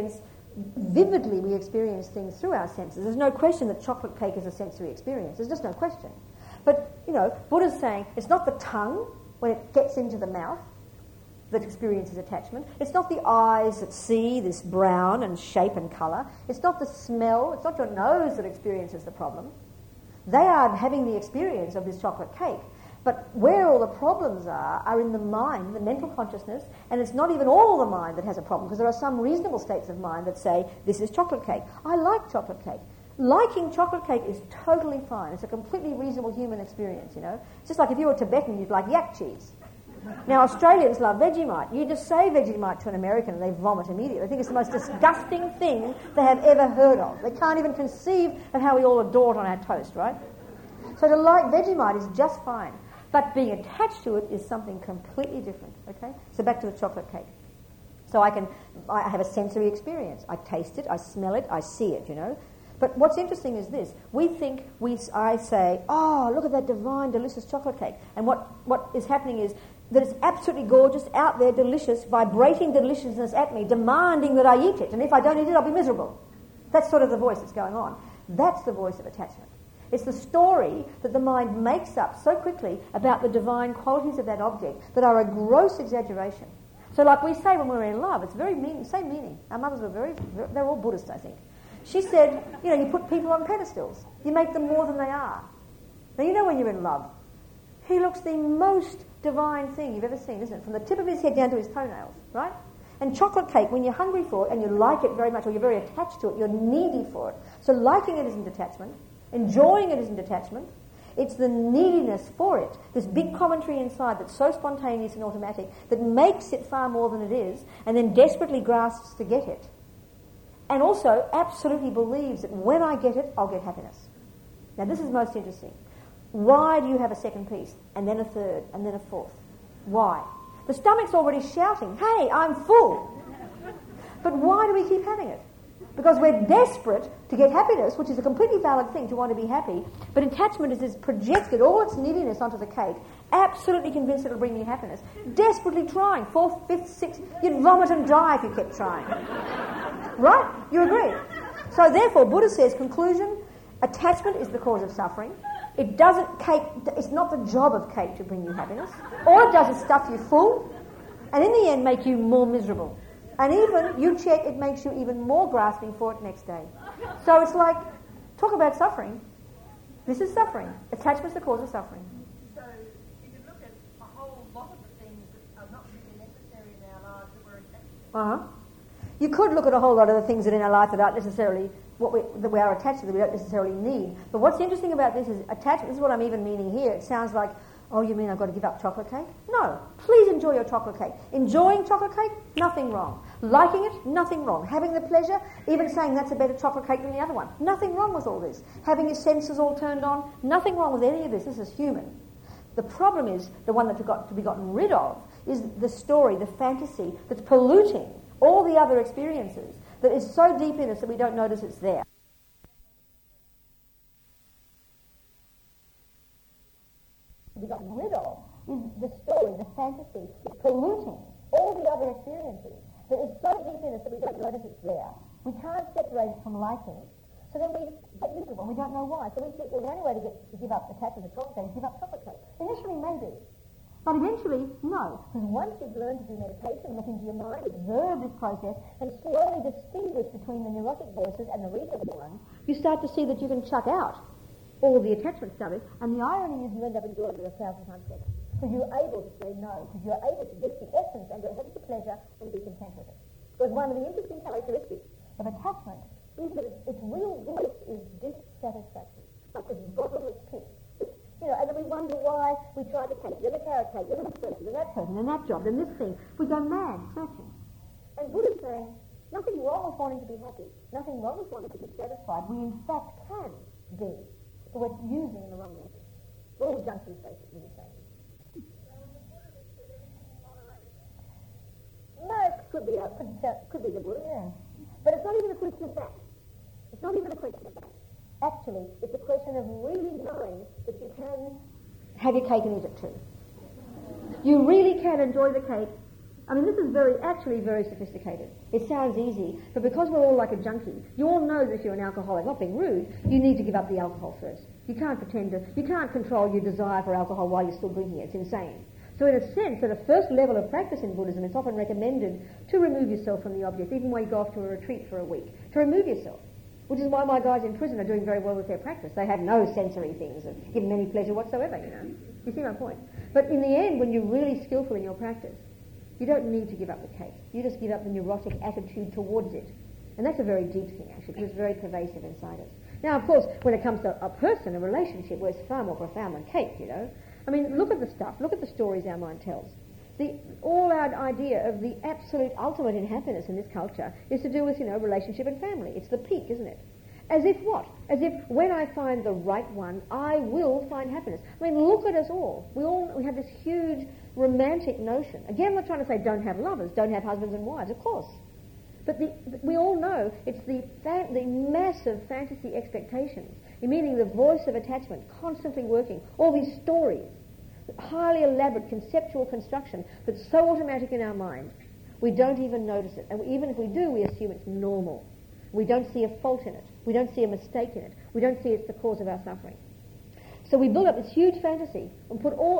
vividly we experience things through our senses. There's no question that chocolate cake is a sensory experience. There's just no question. But, Buddha's saying it's not the tongue when it gets into the mouth that experiences attachment. It's not the eyes that see this brown and shape and colour. It's not the smell. It's not your nose that experiences the problem. They are having the experience of this chocolate cake. But where all the problems are in the mind, the mental consciousness, and it's not even all the mind that has a problem, because there are some reasonable states of mind that say, this is chocolate cake. I like chocolate cake. Liking chocolate cake is totally fine. It's a completely reasonable human experience, It's just like if you were Tibetan, you'd like yak cheese. Now, Australians love Vegemite. You just say Vegemite to an American and they vomit immediately. They think it's the most disgusting thing they have ever heard of. They can't even conceive of how we all adore it on our toast, right? So to like Vegemite is just fine. But being attached to it is something completely different, okay? So back to the chocolate cake. So I have a sensory experience. I taste it, I smell it, I see it, But what's interesting is this. I say, oh, look at that divine, delicious chocolate cake. And what is happening is that it's absolutely gorgeous, out there, delicious, vibrating deliciousness at me, demanding that I eat it. And if I don't eat it, I'll be miserable. That's sort of the voice that's going on. That's the voice of attachment. It's the story that the mind makes up so quickly about the divine qualities of that object that are a gross exaggeration. So like we say when we're in love, it's very meaning, same meaning. Our mothers were they're all Buddhist, I think. She said, you put people on pedestals. You make them more than they are. Now, when you're in love, he looks the most divine thing you've ever seen, isn't it? From the tip of his head down to his toenails, right? And chocolate cake, when you're hungry for it and you like it very much, or you're very attached to it, you're needy for it. So liking it isn't attachment. Enjoying it isn't attachment. It's the neediness for it, this big commentary inside that's so spontaneous and automatic that makes it far more than it is and then desperately grasps to get it. And also absolutely believes that when I get it, I'll get happiness. Now this is most interesting. Why do you have a second piece and then a third and then a fourth? Why? The stomach's already shouting, hey, I'm full. But why do we keep having it? Because we're desperate to get happiness, which is a completely valid thing to want to be happy, but attachment is projected all its neediness onto the cake, absolutely convinced it'll bring me happiness, desperately trying, fourth, fifth, sixth, you'd vomit and die if you kept trying. Right? You agree? So therefore, Buddha says, conclusion, attachment is the cause of suffering. It's not the job of cake to bring you happiness. All it does is stuff you full, and in the end make you more miserable. And even, you check, it makes you even more grasping for it next day. So it's like, talk about suffering. This is suffering. Attachment's the cause of suffering. So you can look at a whole lot of the things that are not really necessary in our lives that we're attached to. You could look at a whole lot of the things that in our life that aren't necessarily that we are attached to, that we don't necessarily need. But what's interesting about this is attachment. This is what I'm even meaning here. It sounds like, oh, you mean I've got to give up chocolate cake? No. Please enjoy your chocolate cake. Enjoying chocolate cake, nothing wrong. Liking it, nothing wrong. Having the pleasure, even saying that's a better chocolate cake than the other one. Nothing wrong with all this. Having your senses all turned on, nothing wrong with any of this. This is human. The problem is, the one that's got to be gotten rid of, is the story, the fantasy that's polluting all the other experiences, that is so deep in us that we don't notice it's there. To be gotten rid of is the story, the fantasy, that's polluting all the other experiences, that is so deep in us that we don't notice it's there. We can't separate it from liking it. So then we get miserable, we don't know why. So we think, well, the only way to give up attachment to chocolate cake is give up chocolate cake. Initially, maybe. But eventually, no. Because once you've learned to do meditation, look into your mind, observe this process, and slowly distinguish between the neurotic voices and the reasonable ones, you start to see that you can chuck out all the attachment stuff. And the irony is you end up enjoying it 1,000 times better. Because you're able to say no, because you're able to get the essence and to have the pleasure and be content with it. Because one of the interesting characteristics of attachment is that its real voice is dissatisfaction, like this bottomless pit. You know, and then we wonder why we try the cake, then the carrot cake, then this person, then that person, then that job, then this thing. We go mad searching. And Buddha's saying, nothing wrong with wanting to be happy, nothing wrong with wanting to be satisfied. We in fact can be, but we're using the wrong method. We're all junkies, basically, you're saying. No, it could be the Buddha, yeah. But it's not even a question of that. It's not even a question of that. Actually, it's a question of really knowing that you can have your cake and eat it too. You really can enjoy the cake. I mean, this is actually very sophisticated. It sounds easy, but because we're all like a junkie, you all know that if you're an alcoholic, not being rude, you need to give up the alcohol first. You can't you can't control your desire for alcohol while you're still drinking it. It's insane. So in a sense, at a first level of practice in Buddhism, it's often recommended to remove yourself from the object, even when you go off to a retreat for a week, to remove yourself. Which is why my guys in prison are doing very well with their practice. They have no sensory things that give them any pleasure whatsoever, you know. You see my point? But in the end, when you're really skillful in your practice, you don't need to give up the cake. You just give up the neurotic attitude towards it. And that's a very deep thing, actually, because it's very pervasive inside us. Now, of course, when it comes to a person, a relationship, well, it's far more profound than cake, you know. I mean, look at the stuff. Look at the stories our mind tells. All our idea of the absolute ultimate in happiness in this culture is to do with, you know, relationship and family. It's the peak, isn't it? As if what? As if when I find the right one, I will find happiness. I mean, look at us all. We have this huge romantic notion. Again, I'm not trying to say don't have lovers, don't have husbands and wives, of course. But we all know it's the massive fantasy expectations, meaning the voice of attachment constantly working, all these stories, highly elaborate conceptual construction that's so automatic in our mind, we don't even notice it. And even if we do, we assume it's normal. We don't see a fault in it. We don't see a mistake in it. We don't see it's the cause of our suffering. So we build up this huge fantasy and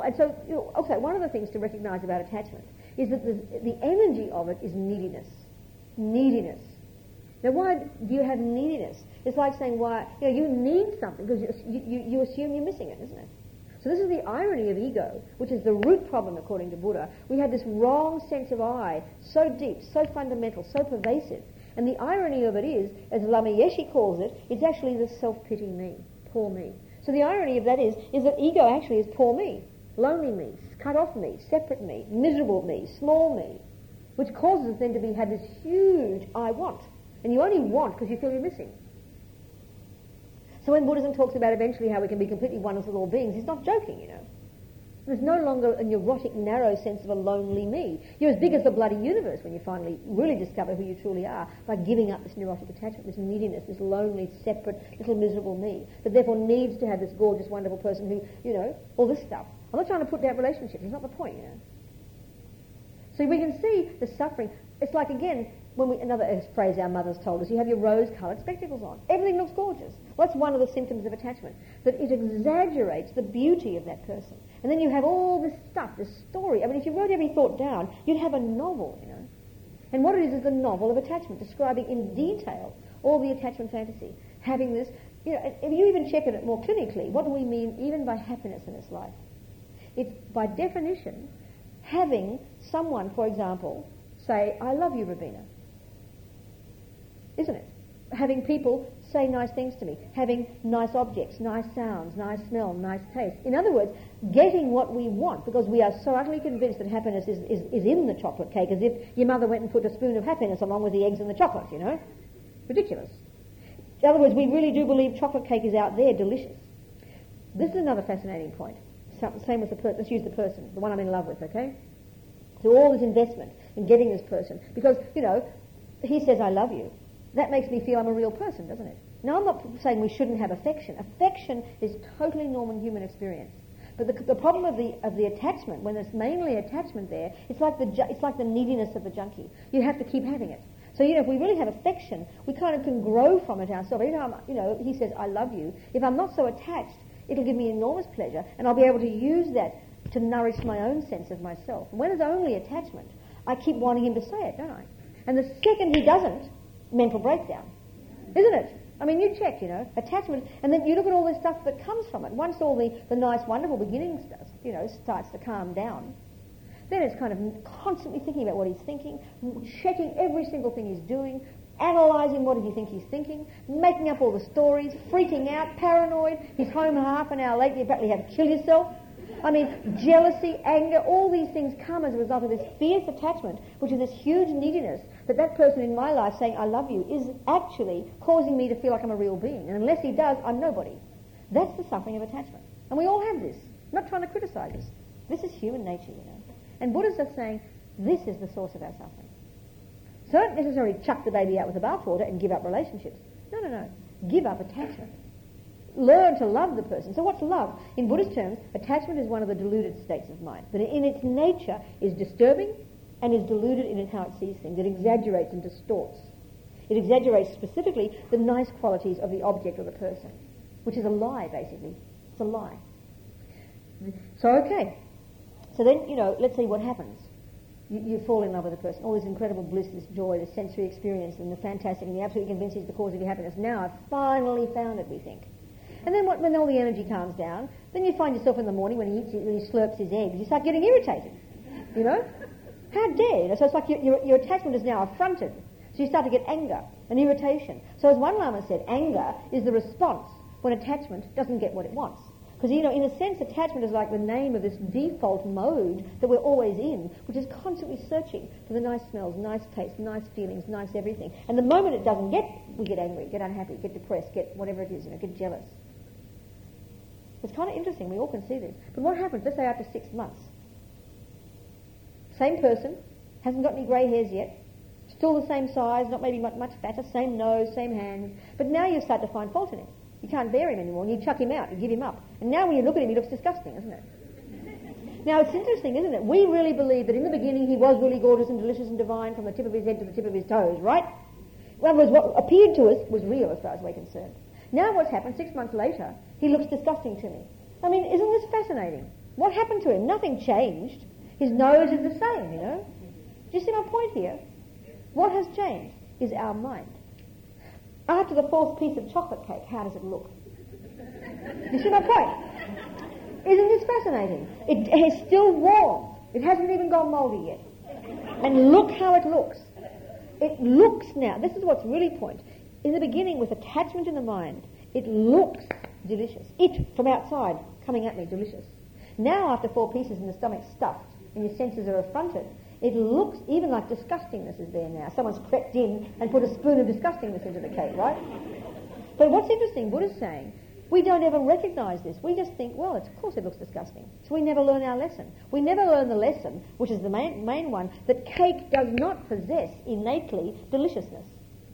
okay, one of the things to recognize about attachment is that the energy of it is neediness. Neediness. Now, why do you have neediness? It's like saying, why, you know, you need something because you assume you're missing it, isn't it? So this is the irony of ego, which is the root problem, according to Buddha. We have this wrong sense of I, so deep, so fundamental, so pervasive. And the irony of it is, as Lama Yeshe calls it, it's actually the self-pity me, poor me. So the irony of that is that ego actually is poor me, lonely me, cut off me, separate me, miserable me, small me, which causes us then to have this huge I want. And you only want because you feel you're missing. So when Buddhism talks about eventually how we can be completely oneness with all beings, he's not joking, you know. There's no longer a neurotic, narrow sense of a lonely me. You're as big as the bloody universe when you finally really discover who you truly are by giving up this neurotic attachment, this neediness, this lonely, separate, little miserable me that therefore needs to have this gorgeous, wonderful person who, you know, all this stuff. I'm not trying to put down relationships. It's not the point, you know. So we can see the suffering. It's like, again, another phrase our mothers told us, you have your rose-coloured spectacles on. Everything looks gorgeous. Well, that's one of the symptoms of attachment, that it exaggerates the beauty of that person. And then you have all this stuff, this story. I mean, if you wrote every thought down, you'd have a novel, you know. And what it is the novel of attachment, describing in detail all the attachment fantasy. Having this, you know, if you even check it more clinically, what do we mean even by happiness in this life? It's, by definition, having someone, for example, say, I love you, Robina. isn't it? Having people say nice things to me, having nice objects, nice sounds, nice smell, nice taste. In other words, getting what we want, because we are so utterly convinced that happiness is in the chocolate cake, as if your mother went and put a spoon of happiness along with the eggs and the chocolate, you know? Ridiculous. In other words, we really do believe chocolate cake is out there, delicious. This is another fascinating point. Same with the person. Let's use the person, the one I'm in love with, okay? So all this investment in getting this person, because, you know, he says, I love you. That makes me feel I'm a real person, doesn't it? Now, I'm not saying we shouldn't have affection. Affection is totally normal human experience. But the problem of the attachment, when there's mainly attachment there, it's like the neediness of the junkie. You have to keep having it. So, you know, if we really have affection, we kind of can grow from it ourselves. Every time, you know, he says, I love you, if I'm not so attached, it'll give me enormous pleasure, and I'll be able to use that to nourish my own sense of myself. And when there's only attachment, I keep wanting him to say it, don't I? And the second he doesn't, mental breakdown. Isn't it? I mean, you check, you know, attachment, and then you look at all the stuff that comes from it. Once all the nice, wonderful beginning stuff, you know, starts to calm down, then it's kind of constantly thinking about what he's thinking, checking every single thing he's doing, analysing what does he think he's thinking, making up all the stories, freaking out, paranoid, he's home half an hour late, you practically have to kill yourself. I mean, jealousy, anger, all these things come as a result of this fierce attachment, which is this huge neediness that person in my life saying, I love you, is actually causing me to feel like I'm a real being. And unless he does, I'm nobody. That's the suffering of attachment. And we all have this. I'm not trying to criticise this. This is human nature, you know. And Buddha's just saying, this is the source of our suffering. So don't necessarily chuck the baby out with the bathwater and give up relationships. No. Give up attachment. Learn to love the person. So what's love? In Buddhist terms, attachment is one of the deluded states of mind. But in its nature is disturbing and is deluded in how it sees things. It exaggerates and distorts. It exaggerates specifically the nice qualities of the object or the person, which is a lie, basically. It's a lie. So, okay. So then, you know, let's see what happens. You fall in love with a person. All this incredible bliss, this joy, this sensory experience, and the fantastic, and you're absolutely convinced he's the cause of your happiness. Now I've finally found it, we think. And then when all the energy calms down, then you find yourself in the morning when he slurps his eggs, you start getting irritated. You know? How dare you? So it's like your attachment is now affronted. So you start to get anger and irritation. So as one Lama said, anger is the response when attachment doesn't get what it wants. Because, you know, in a sense, attachment is like the name of this default mode that we're always in, which is constantly searching for the nice smells, nice tastes, nice feelings, nice everything. And the moment it doesn't get, we get angry, get unhappy, get depressed, get whatever it is, you know, get jealous. It's kind of interesting. We all can see this. But what happens, let's say after 6 months? Same person, hasn't got any grey hairs yet, still the same size, not maybe much fatter, same nose, same hands, but now you start to find fault in him. You can't bear him anymore, and you chuck him out, you give him up. And now when you look at him, he looks disgusting, isn't it? Now, it's interesting, isn't it? We really believe that in the beginning he was really gorgeous and delicious and divine from the tip of his head to the tip of his toes, right? In other words, what appeared to us was real as far as we're concerned. Now what's happened, 6 months later, he looks disgusting to me. I mean, isn't this fascinating? What happened to him? Nothing changed. His nose is the same, you know? Do you see my point here? What has changed is our mind. After the 4th piece of chocolate cake, how does it look? You see my point? Isn't this fascinating? It is still warm. It hasn't even gone mouldy yet. And look how it looks. It looks now. This is what's really point. In the beginning, with attachment in the mind, it looks delicious. It, from outside, coming at me, delicious. Now, after 4 pieces and the stomach's stuffed and your senses are affronted, it looks even like disgustingness is there now. Someone's crept in and put a spoon of disgustingness into the cake, right? But what's interesting, Buddha's saying, we don't ever recognise this. We just think, well, of course it looks disgusting. So we never learn our lesson. We never learn the lesson, which is the main one, that cake does not possess innately deliciousness,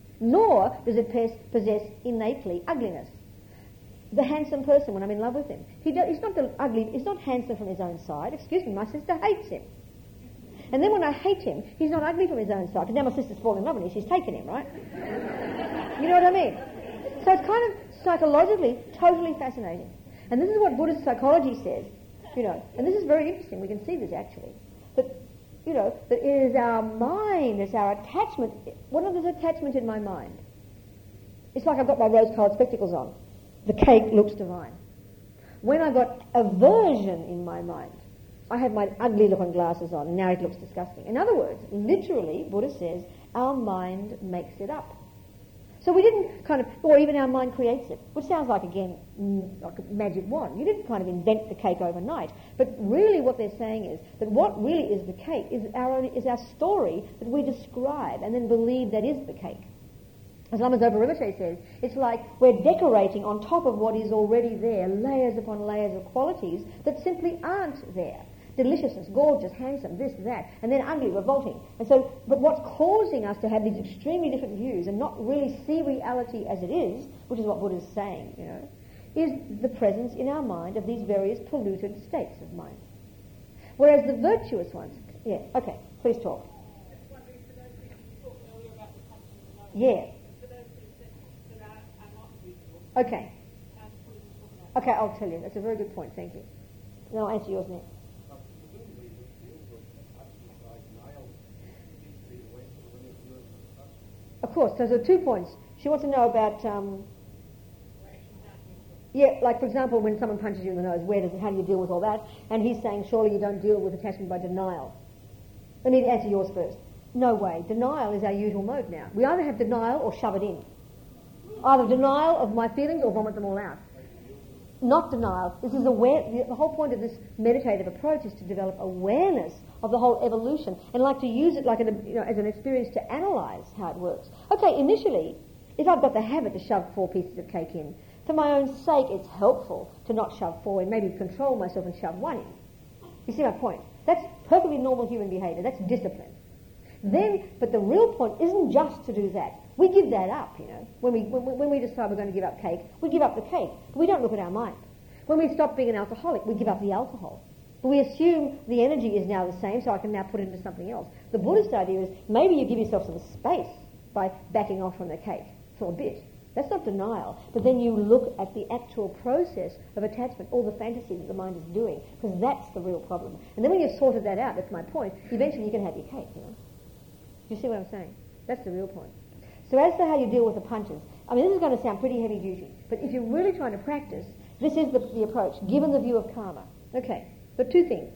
nor does it possess innately ugliness. The handsome person, when I'm in love with him, he's not ugly, he's not handsome from his own side. Excuse me, my sister hates him. And then when I hate him, he's not ugly from his own side. Because now my sister's fallen in love with him, she's taken him, right? You know what I mean? So it's kind of psychologically totally fascinating. And this is what Buddhist psychology says, you know. And this is very interesting. We can see this actually. That, you know, that it is our mind, it's our attachment. What is this attachment in my mind? It's like I've got my rose-coloured spectacles on. The cake looks divine. When I've got aversion in my mind, I have my ugly-looking glasses on, and now it looks disgusting. In other words, literally, Buddha says, our mind makes it up. So we didn't kind of, or even our mind creates it, which sounds like, again, like a magic wand. You didn't kind of invent the cake overnight. But really what they're saying is that what really is the cake is our story that we describe and then believe that is the cake. As Lama Zopa Rinpoche says, it's like we're decorating on top of what is already there, layers upon layers of qualities that simply aren't there. Deliciousness, gorgeous, handsome, this, that, and then ugly, revolting. And so, but what's causing us to have these extremely different views and not really see reality as it is, which is what Buddha's saying, is the presence in our mind of these various polluted states of mind. Whereas the virtuous ones, please talk. Yeah. Okay. Okay, I'll tell you. That's a very good point. Thank you. Then I'll answer yours next. Of course. So there are 2 points. She wants to know about, like for example, when someone punches you in the nose, how do you deal with all that? And he's saying, surely you don't deal with attachment by denial. Let me answer yours first. No way. Denial is our usual mode now. We either have denial or shove it in. Either denial of my feelings or vomit them all out. Not denial. This is the whole point of this meditative approach is to develop awareness of the whole evolution and like to use it like as an experience to analyse how it works. Okay, initially, if I've got the habit to shove 4 pieces of cake in, for my own sake, it's helpful to not shove 4 in, maybe control myself and shove 1 in. You see my point? That's perfectly normal human behaviour. That's discipline. But the real point isn't just to do that. We give that up, When we decide we're going to give up cake, we give up the cake, but we don't look at our mind. When we stop being an alcoholic, we give up the alcohol. But we assume the energy is now the same, so I can now put it into something else. The Buddhist idea is maybe you give yourself some space by backing off from the cake for a bit. That's not denial. But then you look at the actual process of attachment, all the fantasy that the mind is doing, because that's the real problem. And then when you've sorted that out, that's my point, eventually you can have your cake, Do you see what I'm saying? That's the real point. So as to how you deal with the punches, this is going to sound pretty heavy duty, but if you're really trying to practice, this is the approach, given the view of karma. Okay, but 2 things.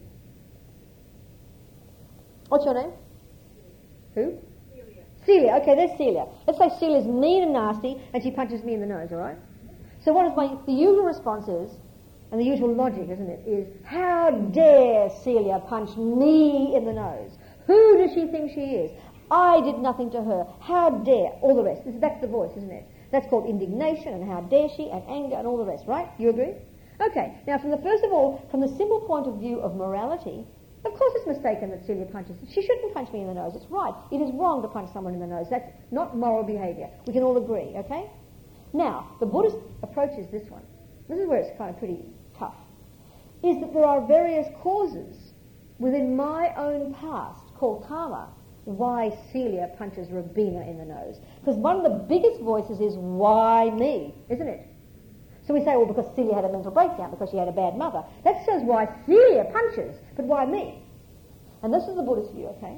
What's your name? Who? Celia. Okay, there's Celia. Let's say Celia's mean and nasty, and she punches me in the nose, all right? So the usual response is, and the usual logic, isn't it, is, how dare Celia punch me in the nose? Who does she think she is? I did nothing to her. How dare? All the rest. That's the voice, isn't it? That's called indignation and how dare she and anger and all the rest, right? You agree? Okay. Now, from the simple point of view of morality, of course it's mistaken that Celia punches. She shouldn't punch me in the nose. It's right. It is wrong to punch someone in the nose. That's not moral behaviour. We can all agree, okay? Now, the Buddhist approach is this one. This is where it's kind of pretty tough. Is that there are various causes within my own past called karma why Celia punches Robina in the nose. Because one of the biggest voices is, why me? Isn't it? So we say, well, because Celia had a mental breakdown, because she had a bad mother. That says why Celia punches, but why me? And this is the Buddhist view, okay?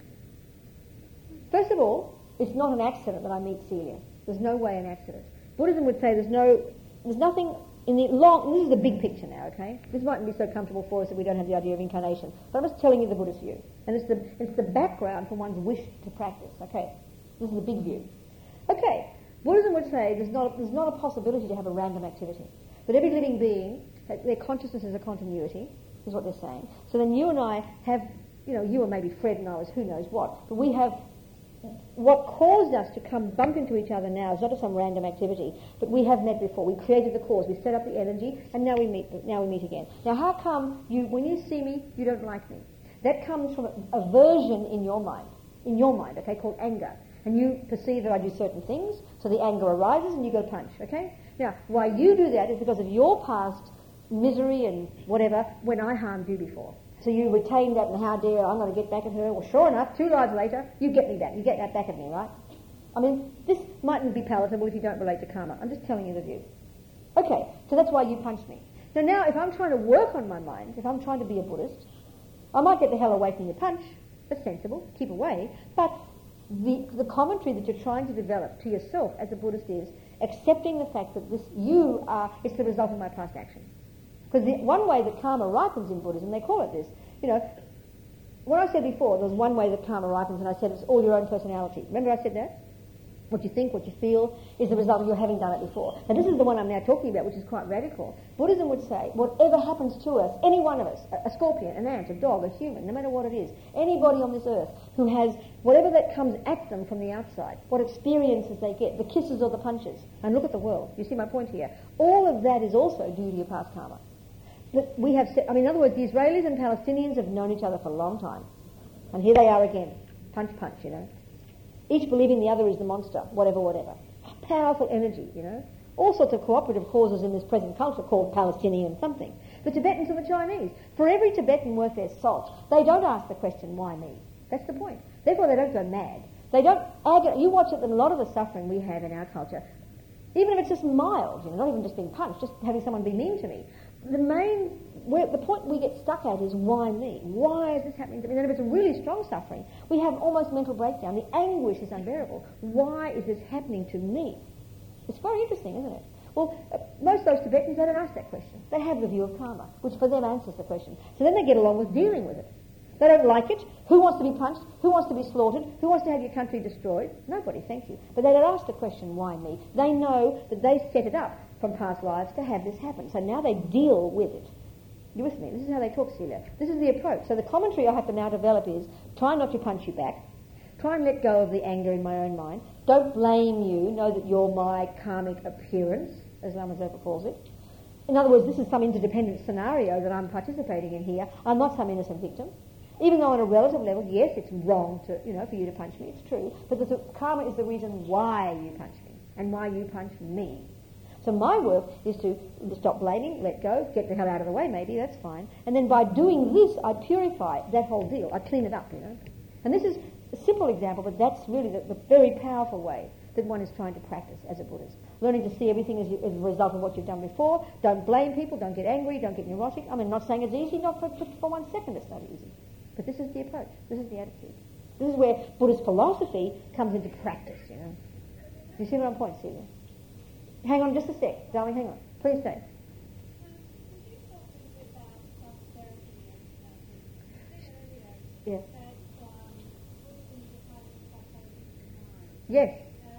First of all, it's not an accident that I meet Celia. There's no way an accident. Buddhism would say there's nothing in the long, this is the big picture now, okay? This mightn't be so comfortable for us if we don't have the idea of incarnation. But I'm just telling you the Buddhist view. And it's the background for one's wish to practice, okay? This is the big view. Okay, Buddhism would say there's not a possibility to have a random activity. That every living being, their consciousness is a continuity, is what they're saying. So then you and I have, you were maybe Fred and I was who knows what, but we have what caused us to come bump into each other now is not some random activity, but we have met before. We created the cause, we set up the energy, and now we meet again. Now how come when you see me, you don't like me? That comes from aversion in your mind, okay, called anger. And you perceive that I do certain things, so the anger arises and you go punch, okay? Now, why you do that is because of your past misery and whatever when I harmed you before. So you retain that, and how dare I'm going to get back at her. Well, sure enough, 2 lives later, you get me back. You get that back at me, right? This mightn't be palatable if you don't relate to karma. I'm just telling you the view. Okay, so that's why you punched me. Now, if I'm trying to work on my mind, if I'm trying to be a Buddhist, I might get the hell away from your punch. That's sensible. Keep away. But the commentary that you're trying to develop to yourself as a Buddhist is accepting the fact that it's the result of my past action. Because the one way that karma ripens in Buddhism, they call it this. What I said before, there was one way that karma ripens, and I said it's all your own personality. Remember I said that? what you think, what you feel, is the result of your having done it before. And this is the one I'm now talking about, which is quite radical. Buddhism would say, whatever happens to us, any one of us, a scorpion, an ant, a dog, a human, no matter what it is, anybody on this earth who has whatever that comes at them from the outside, what experiences they get, the kisses or the punches, and look at the world, you see my point here, all of that is also due to your past karma. But we have, in other words, the Israelis and Palestinians have known each other for a long time. And here they are again, punch, you know. Each believing the other is the monster, whatever. Powerful energy, you know. All sorts of cooperative causes in this present culture called Palestinian something. The Tibetans and the Chinese. For every Tibetan worth their salt, they don't ask the question, why me? That's the point. Therefore, they don't go mad. They don't you watch at them, a lot of the suffering we have in our culture, even if it's just mild, you know, not even just being punched, just having someone be mean to me. The point we get stuck at is, why me? Why is this happening to me? And if it's a really strong suffering, we have almost mental breakdown. The anguish is unbearable. Why is this happening to me? It's very interesting, isn't it? Well, most of those Tibetans, they don't ask that question. They have the view of karma, which for them answers the question. So then they get along with dealing with it. They don't like it. Who wants to be punched? Who wants to be slaughtered? Who wants to have your country destroyed? Nobody, thank you. But they don't ask the question, why me? They know that they set it up from past lives to have this happen. So now they deal with it. You with me? This is how they talk, Celia. This is the approach. So the commentary I have to now develop is, try not to punch you back. Try and let go of the anger in my own mind. Don't blame you. Know that you're my karmic appearance, as Lama Zopa calls it. In other words, this is some interdependent scenario that I'm participating in here. I'm not some innocent victim. Even though on a relative level, yes, it's wrong to, for you to punch me. It's true. But the karma is the reason why you punch me and why you punch me. So my work is to stop blaming, let go, get the hell out of the way maybe, that's fine. And then by doing this, I purify that whole deal. I clean it up, And this is a simple example, but that's really the very powerful way that one is trying to practice as a Buddhist. Learning to see everything as a result of what you've done before. Don't blame people, don't get angry, don't get neurotic. I'm not saying it's easy, not for 1 second it's not easy. But this is the approach, this is the attitude. This is where Buddhist philosophy comes into practice, You see what I'm pointing, Celia? Hang on just a sec, darling, hang on. Please stay. Yeah. Yes.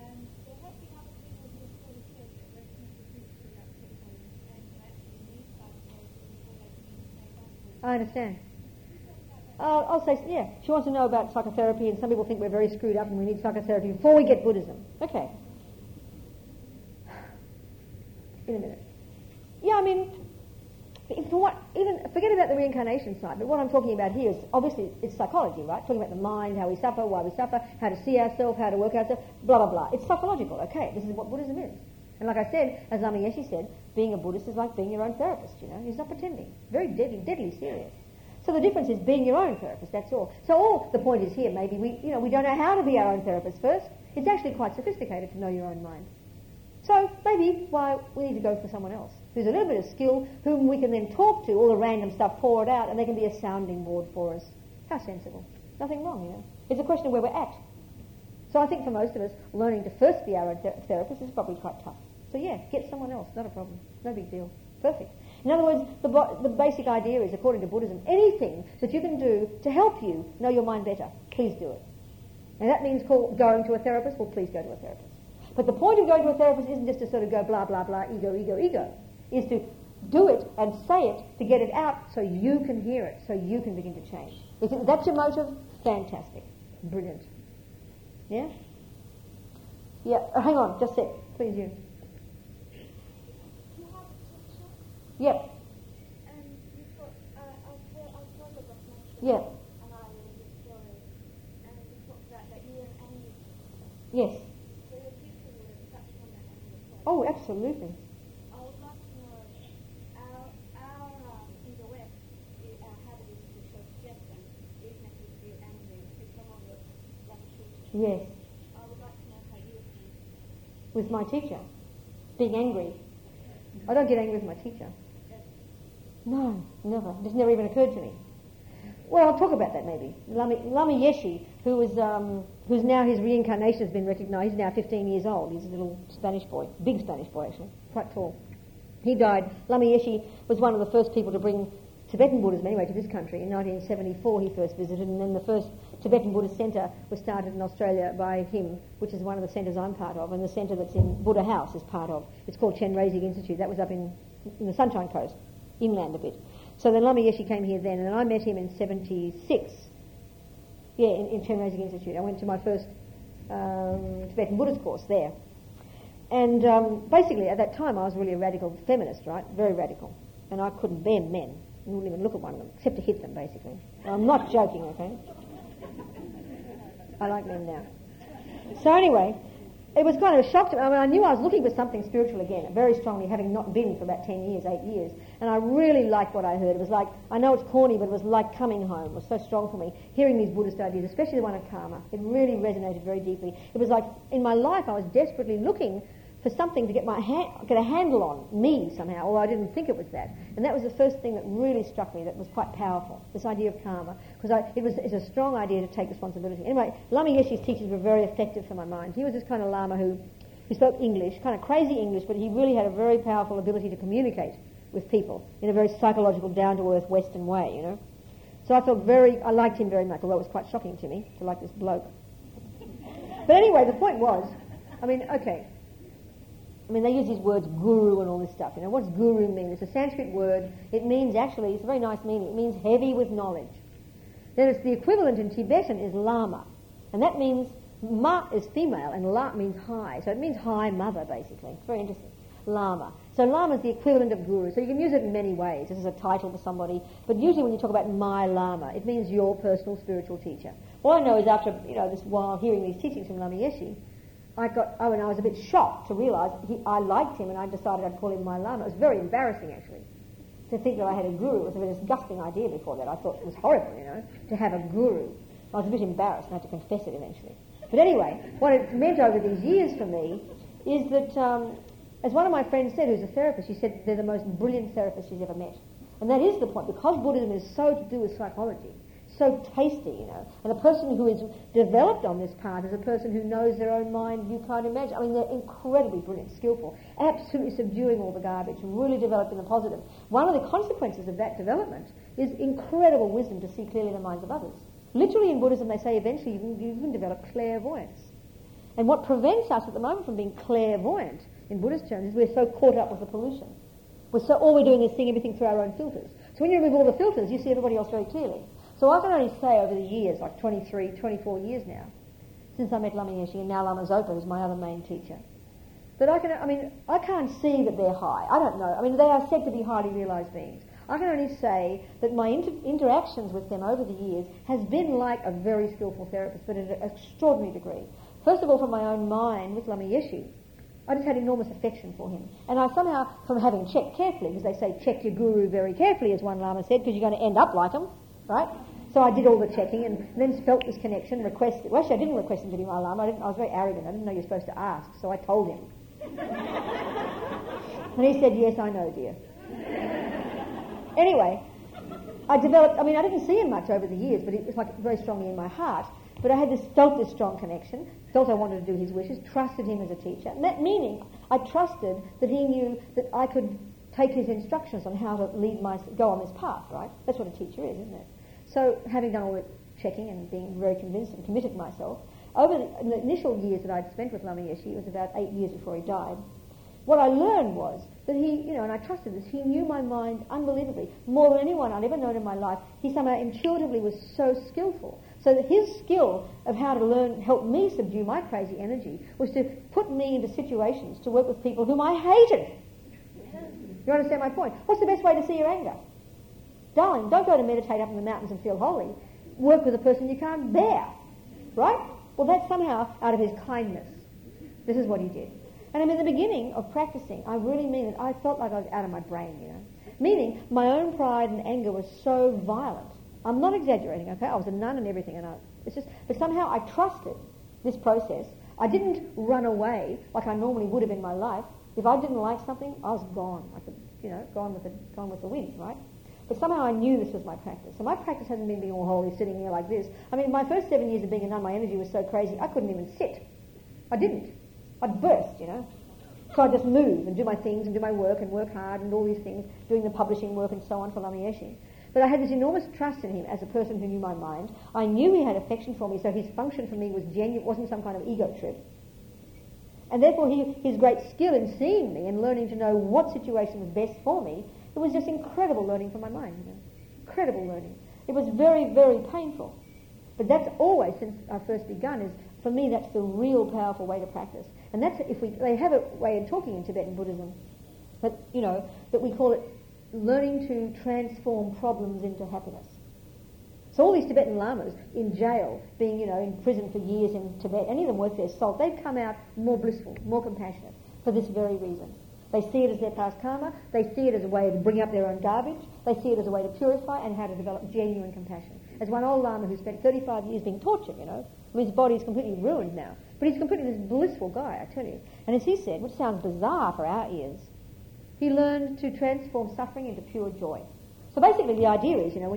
I understand. I'll say, yeah, she wants to know about psychotherapy, and some people think we're very screwed up and we need psychotherapy before we get Buddhism. Okay. In a minute. Yeah, forget about the reincarnation side, but what I'm talking about here is, obviously, it's psychology, right? Talking about the mind, how we suffer, why we suffer, how to see ourselves, how to work ourselves, blah, blah, blah. It's psychological, okay. This is what Buddhism is. And like I said, as Lama Yeshe said, being a Buddhist is like being your own therapist, He's not pretending. Very deadly serious. So the difference is being your own therapist, that's all. So all the point is here, maybe we don't know how to be our own therapist first. It's actually quite sophisticated to know your own mind. So maybe we need to go for someone else who's a little bit of skill, whom we can then talk to, all the random stuff, pour it out, and they can be a sounding board for us. How sensible. Nothing wrong, It's a question of where we're at. So I think for most of us, learning to first be our own therapist is probably quite tough. So yeah, get someone else, not a problem. No big deal. Perfect. In other words, the basic idea is, according to Buddhism, anything that you can do to help you know your mind better, please do it. And that means going to a therapist, well, please go to a therapist. But the point of going to a therapist isn't just to sort of go blah, blah, blah, ego, ego, ego. Is to do it and say it to get it out so you can hear it, so you can begin to change. If that's your motive, fantastic. Brilliant. Yeah? Yeah, hang on, just a sec. Please, you. Yep. You've got, I've told about Yeah. and I read the story, and you talked about that you were angry. Yes. So your future would touch on that anger. Oh, absolutely. I would like to know, in the West, our habit is to show suggestion, even if you feel angry, if someone was like a teacher. Yes. I would like to know how you feel. With my teacher. Being angry. I don't get angry with my teacher. No, never. It just never even occurred to me. Well, I'll talk about that maybe. Lama Yeshe, who's now, his reincarnation has been recognised. He's now 15 years old. He's a little Spanish boy. Big Spanish boy, actually. Quite tall. He died. Lama Yeshe was one of the first people to bring Tibetan Buddhism, anyway, to this country. In 1974 he first visited, and then the first Tibetan Buddhist Centre was started in Australia by him, which is one of the centres I'm part of, and the centre that's in Buddha House is part of. It's called Chenrezig Institute. That was up in the Sunshine Coast, inland a bit. So then Lama Yeshe came here then, and then I met him in 76. Yeah, in Chenrezig Institute. I went to my first Tibetan Buddhist course there. And basically, at that time, I was really a radical feminist, right? Very radical. And I couldn't bear men. I wouldn't even look at one of them, except to hit them, basically. I'm not joking, okay? I like men now. So anyway, it was kind of a shock to me. I mean, I knew I was looking for something spiritual again, very strongly, having not been for about 10 years, 8 years. And I really liked what I heard. It was like, I know it's corny, but it was like coming home. It was so strong for me, hearing these Buddhist ideas, especially the one of karma. It really resonated very deeply. It was like, in my life, I was desperately looking for something to get get a handle on me somehow, although I didn't think it was that. And that was the first thing that really struck me that was quite powerful, this idea of karma, because it's a strong idea to take responsibility. Anyway, Lama Yeshe's teachings were very effective for my mind. He was this kind of Lama who spoke English, kind of crazy English, but he really had a very powerful ability to communicate with people in a very psychological, down-to-earth Western way, you know. So I liked him very much, although it was quite shocking to me to like this bloke. But anyway, the point was, they use these words guru and all this stuff. You know, what's guru mean? It's a Sanskrit word. It means actually, it's a very nice meaning. It means heavy with knowledge. Then it's the equivalent in Tibetan is lama. And that means, ma is female and la means high. So it means high mother, basically. It's very interesting. Lama. So lama is the equivalent of guru. So you can use it in many ways. This is a title for somebody. But usually when you talk about my lama, it means your personal spiritual teacher. All I know is after, while hearing these teachings from Lama Yeshe, I was a bit shocked to realise I liked him and I decided I'd call him my Lama. It was very embarrassing, actually, to think that I had a guru. It was a disgusting idea before that. I thought it was horrible, to have a guru. I was a bit embarrassed and I had to confess it eventually. But anyway, what it meant over these years for me is that, as one of my friends said, who's a therapist, she said they're the most brilliant therapists she's ever met. And that is the point, because Buddhism is so to do with psychology, so tasty, and a person who is developed on this path is a person who knows their own mind you can't imagine. I mean, they're incredibly brilliant, skillful, absolutely subduing all the garbage, really developed in the positive. One of the consequences of that development is incredible wisdom to see clearly the minds of others. Literally in Buddhism they say eventually you can develop clairvoyance. And what prevents us at the moment from being clairvoyant in Buddhist terms is we're so caught up with the pollution. All we're doing is seeing everything through our own filters. So when you remove all the filters, you see everybody else very clearly. So I can only say over the years, like 23, 24 years now, since I met Lama Yeshe and now Lama Zopa, who's my other main teacher, that I can't see that they're high. I don't know. I mean, they are said to be highly realised beings. I can only say that my interactions with them over the years has been like a very skillful therapist, but at an extraordinary degree. First of all, from my own mind with Lama Yeshe, I just had enormous affection for him. And I somehow, from having checked carefully, because they say check your guru very carefully, as one Lama said, because you're going to end up like him, right? So I did all the checking and then felt this connection, requested. Well, actually, I didn't request him to be my Lama. I was very arrogant. I didn't know you were supposed to ask, so I told him. And he said, yes, I know, dear. Anyway, I didn't see him much over the years, but it was like very strongly in my heart. But I felt this strong connection, felt I wanted to do his wishes, trusted him as a teacher. And that meaning, I trusted that he knew that I could take his instructions on how to go on this path, right? That's what a teacher is, isn't it? So, having done all the checking and being very convinced and committed myself, in the initial years that I'd spent with Lama Yeshe, it was about 8 years before he died, what I learned was that he, and I trusted this, he knew my mind unbelievably. More than anyone I'd ever known in my life, he somehow intuitively was so skillful. So that his skill of how to help me subdue my crazy energy was to put me into situations to work with people whom I hated. You understand my point? What's the best way to see your anger? Darling, don't go to meditate up in the mountains and feel holy. Work with a person you can't bear. Right? Well, that's somehow out of his kindness. This is what he did. And in the beginning of practicing, I really mean it, I felt like I was out of my brain, Meaning, my own pride and anger was so violent. I'm not exaggerating, okay? I was a nun and everything, but somehow I trusted this process. I didn't run away like I normally would have in my life. If I didn't like something, I was gone. Gone with the wind, right? But somehow I knew this was my practice. So my practice hasn't been being all holy, sitting here like this. I mean, my first 7 years of being a nun, my energy was so crazy, I couldn't even sit. I didn't. I'd burst, So I'd just move and do my things and do my work and work hard and all these things, doing the publishing work and so on for Lama Yeshe. But I had this enormous trust in him as a person who knew my mind. I knew he had affection for me, so his function for me was genuine, wasn't some kind of ego trip. And therefore his great skill in seeing me and learning to know what situation was best for me, it was just incredible learning from my mind, you know. Incredible learning. It was very, very painful. But that's always, since I first begun, is, for me, that's the real powerful way to practice. And that's, they have a way of talking in Tibetan Buddhism, that, you know, that we call it learning to transform problems into happiness. So all these Tibetan lamas in jail, being, you know, in prison for years in Tibet, any of them worth their salt, they've come out more blissful, more compassionate, for this very reason. They see it as their past karma, they see it as a way to bring up their own garbage, they see it as a way to purify and how to develop genuine compassion. As one old lama who spent 35 years being tortured, you know, I mean, his body's completely ruined now, but he's completely this blissful guy, I tell you. And as he said, which sounds bizarre for our ears, he learned to transform suffering into pure joy. So basically the idea is, you know,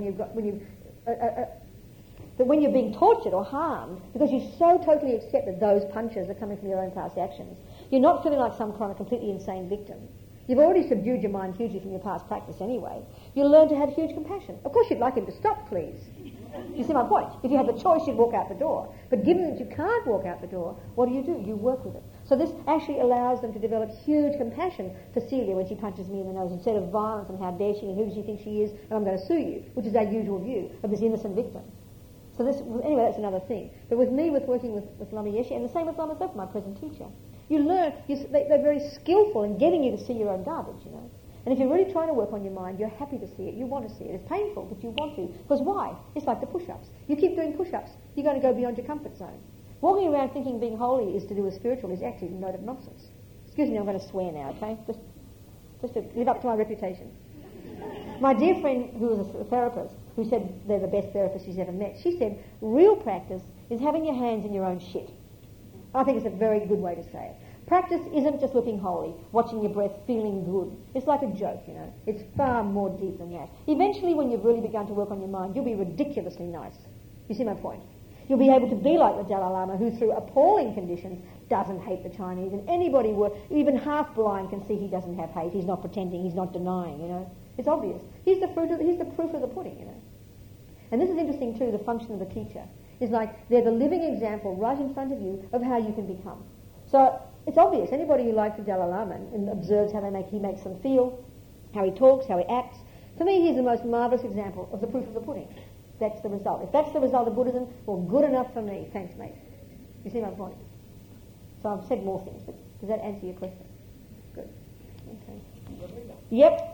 that when you're being tortured or harmed, because you so totally accept that those punches are coming from your own past actions, you're not feeling like some kind of completely insane victim. You've already subdued your mind hugely from your past practice anyway. You'll learn to have huge compassion. Of course you'd like him to stop, please. You see my point? If you had the choice, you'd walk out the door. But given that you can't walk out the door, what do? You work with it. So this actually allows them to develop huge compassion for Celia when she punches me in the nose, instead of violence and how dare she and who does she think she is and I'm going to sue you, which is our usual view of this innocent victim. So this, anyway, that's another thing. But with me, with working with Lama Yeshe, and the same with Lama Zopa, my present teacher, you learn, they're very skillful in getting you to see your own garbage, you know. And if you're really trying to work on your mind, you're happy to see it, you want to see it. It's painful, but you want to. Because why? It's like the push-ups. You keep doing push-ups, you're going to go beyond your comfort zone. Walking around thinking being holy is to do with spiritual is actually a load of nonsense. Excuse me, I'm going to swear now, okay? Just to live up to my reputation. My dear friend, who was a therapist, who said they're the best therapist she's ever met, she said, real practice is having your hands in your own shit. I think it's a very good way to say it. Practice isn't just looking holy, watching your breath, feeling good. It's like a joke, you know. It's far more deep than that. Eventually, when you've really begun to work on your mind, you'll be ridiculously nice. You see my point? You'll be able to be like the Dalai Lama, who through appalling conditions doesn't hate the Chinese, and anybody even half blind can see he doesn't have hate. He's not pretending, he's not denying, you know. It's obvious. He's the proof of the pudding, you know. And this is interesting too, the function of the teacher. It's like they're the living example right in front of you of how you can become. So it's obvious. Anybody who likes the Dalai Lama and observes how he makes them feel, how he talks, how he acts, to me he's the most marvellous example of the proof of the pudding. That's the result. If that's the result of Buddhism, well, good enough for me. Thanks, mate. You see my point? So I've said more things, but does that answer your question? Good. Okay. Yep.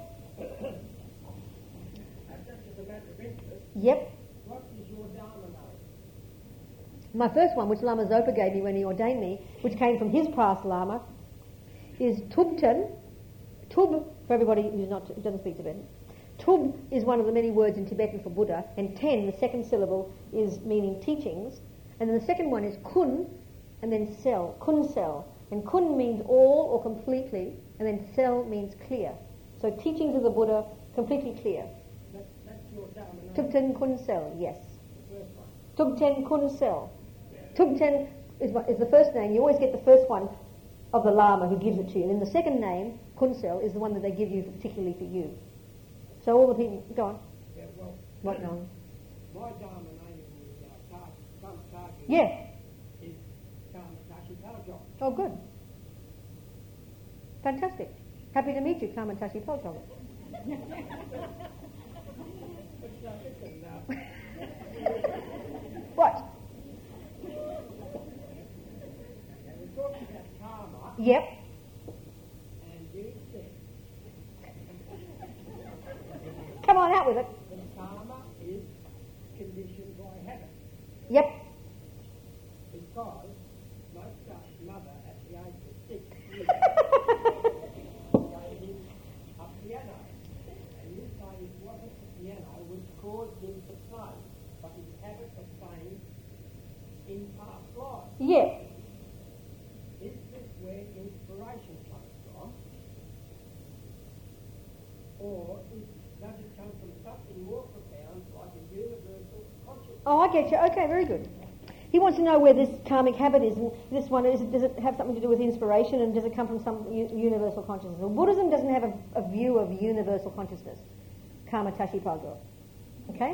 Yep. What is your Dharma name? My first one, which Lama Zopa gave me when he ordained me, which came from his past Lama, is Tubten. Tub, for everybody who doesn't speak Tibetan. Tub is one of the many words in Tibetan for Buddha, and ten, the second syllable, is meaning teachings. And then the second one is kun, and then sel, kun sel. And kun means all or completely, and then sel means clear. So teachings of the Buddha, completely clear. That's your Dharma name? Tubten kun sel, yes. The first one. Tubten kun sel. Tubten is the first name. You always get the first one of the Lama who gives it to you. And then the second name, kun sel, is the one that they give you particularly for you. So all the people, go on. Yeah, well, What now? my Dharma name is Kamatashi. Yeah. Is Kamatashi Paljong. Oh, good. Fantastic. Happy to meet you, Kamatashi Paljong. What? And we're talking about karma, Yep. and you said Come on, out with it. that karma is conditioned by habit. Yep. Because my son's mother, at the age of 6 years, gave him a piano. And you say it wasn't the piano which caused him to play, but his habit of playing in past lives. Yeah. Is this where inspiration comes from? Or does it come from something more profound, like a universal consciousness? Oh, I get you. Okay, very good. He wants to know where this karmic habit is, and this one, does it have something to do with inspiration, and does it come from some universal consciousness? Well, Buddhism doesn't have a view of universal consciousness, Kamatashi Paljong. Okay?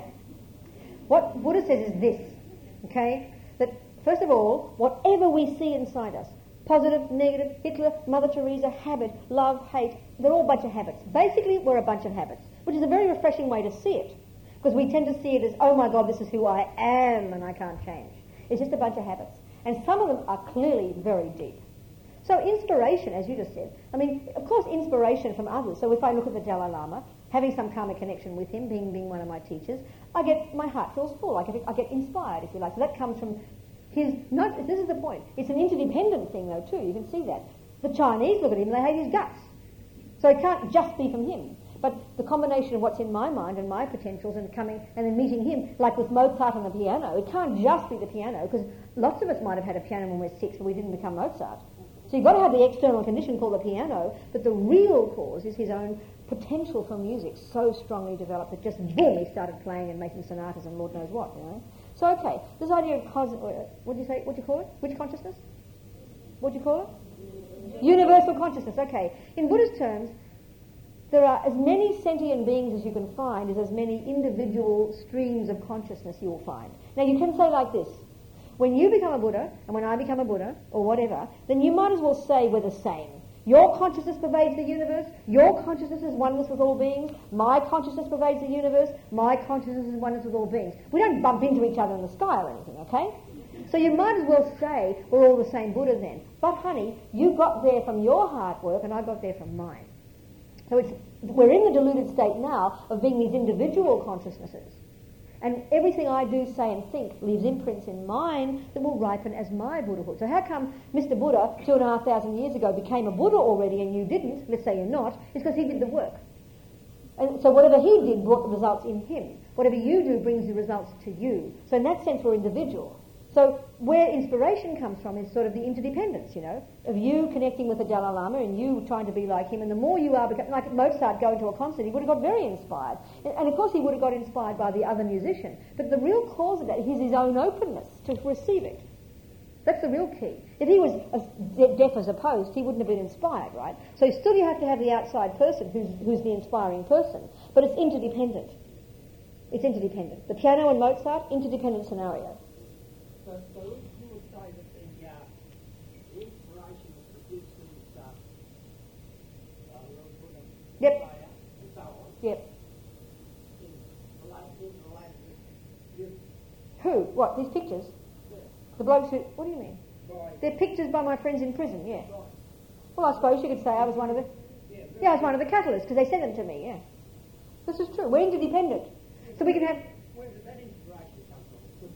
What Buddha says is this, okay? That, first of all, whatever we see inside us, positive, negative, Hitler, Mother Teresa, habit, love, hate, they're all a bunch of habits. Basically, we're a bunch of habits, which is a very refreshing way to see it, because we tend to see it as, oh my God, this is who I am and I can't change. It's just a bunch of habits. And some of them are clearly very deep. So inspiration, as you just said, I mean, of course, inspiration from others. So if I look at the Dalai Lama, having some karmic connection with him, being one of my teachers, my heart feels full. I get inspired, if you like. So that comes from his, this is the point. It's an interdependent thing, though, too. You can see that. The Chinese look at him and they hate his guts. So it can't just be from him. But the combination of what's in my mind and my potentials and coming and then meeting him, like with Mozart on the piano, it can't just be the piano, because lots of us might have had a piano when we were 6, but we didn't become Mozart. So you've got to have the external condition called the piano, but the real cause is his own potential for music so strongly developed that just boom, he started playing and making sonatas and Lord knows what, you know. So okay, this idea of what do you call it? Which consciousness? What do you call it? Universal consciousness, okay. In Buddhist terms, there are as many sentient beings as you can find as many individual streams of consciousness you'll find. Now you can say like this, when you become a Buddha, and when I become a Buddha, or whatever, then you might as well say we're the same. Your consciousness pervades the universe, your consciousness is oneness with all beings, my consciousness pervades the universe, my consciousness is oneness with all beings. We don't bump into each other in the sky or anything, okay? So you might as well say we're all the same Buddha then. But honey, you got there from your hard work and I got there from mine. So we're in the deluded state now of being these individual consciousnesses. And everything I do, say and think leaves imprints in mine that will ripen as my Buddhahood. So how come Mr. Buddha 2,500 years ago became a Buddha already and you didn't? Let's say you're not. It's because he did the work. And so whatever he did brought the results in him. Whatever you do brings the results to you. So in that sense we're individual. So where inspiration comes from is sort of the interdependence, you know, of you connecting with the Dalai Lama and you trying to be like him. And the more you are, like Mozart going to a concert, he would have got very inspired. And of course he would have got inspired by the other musician. But the real cause of that is his own openness to receive it. That's the real key. If he was as deaf as opposed, he wouldn't have been inspired, right? So still you have to have the outside person who's the inspiring person. But it's interdependent. It's interdependent. The piano and Mozart, interdependent scenario. So you would say that the inspiration was produced in this Yep. and so on. Yep. In relation to you. Who? What? These pictures? Yeah. The blokes who... What do you mean? Right. They're pictures by my friends in prison, yeah. Right. Well, I suppose you could say I was one of the... Yeah, I was one of the catalysts, because they sent them to me, yeah. This is true. We're interdependent. So we can have... Where did that inspiration come from?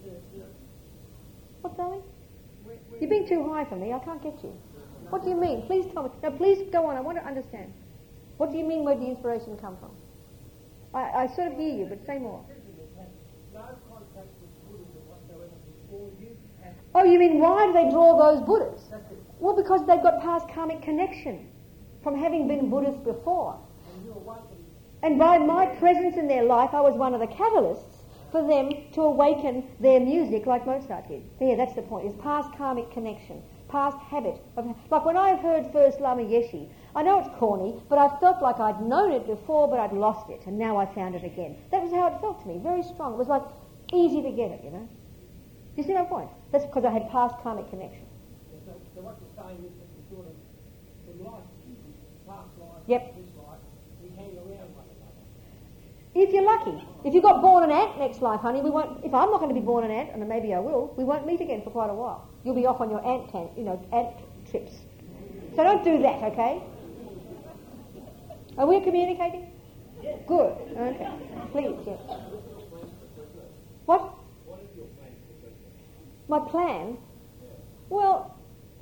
What, darling? You're being too high for me. I can't get you. What do you mean? Please tell me. Now, please go on. I want to understand. What do you mean where the inspiration come from? I sort of hear you, but say more. No contact with Buddhism whatsoever before you had... Oh, you mean why do they draw those Buddhas? Well, because they've got past karmic connection from having been Buddhists before. And you awakened. And by my presence in their life, I was one of the catalysts for them to awaken their music like Mozart did. There, that's the point, is past karmic connection, past habit. Like when I heard first Lama Yeshe, I know it's corny, but I felt like I'd known it before, but I'd lost it, and now I found it again. That was how it felt to me, very strong. It was like easy to get it, you know. You see my point? That's because I had past karmic connection. So what you're saying is that you sort of, from life, past life, Yep. this life, we hang around one another. If you're lucky. If you got born an ant next life, honey, we won't. If I'm not going to be born an ant, and maybe I will, we won't meet again for quite a while. You'll be off on your ant trips. So don't do that, okay? Are we communicating? Yes. Good. Okay. Please, yes. What? What is your plan for Christmas? My plan? Well,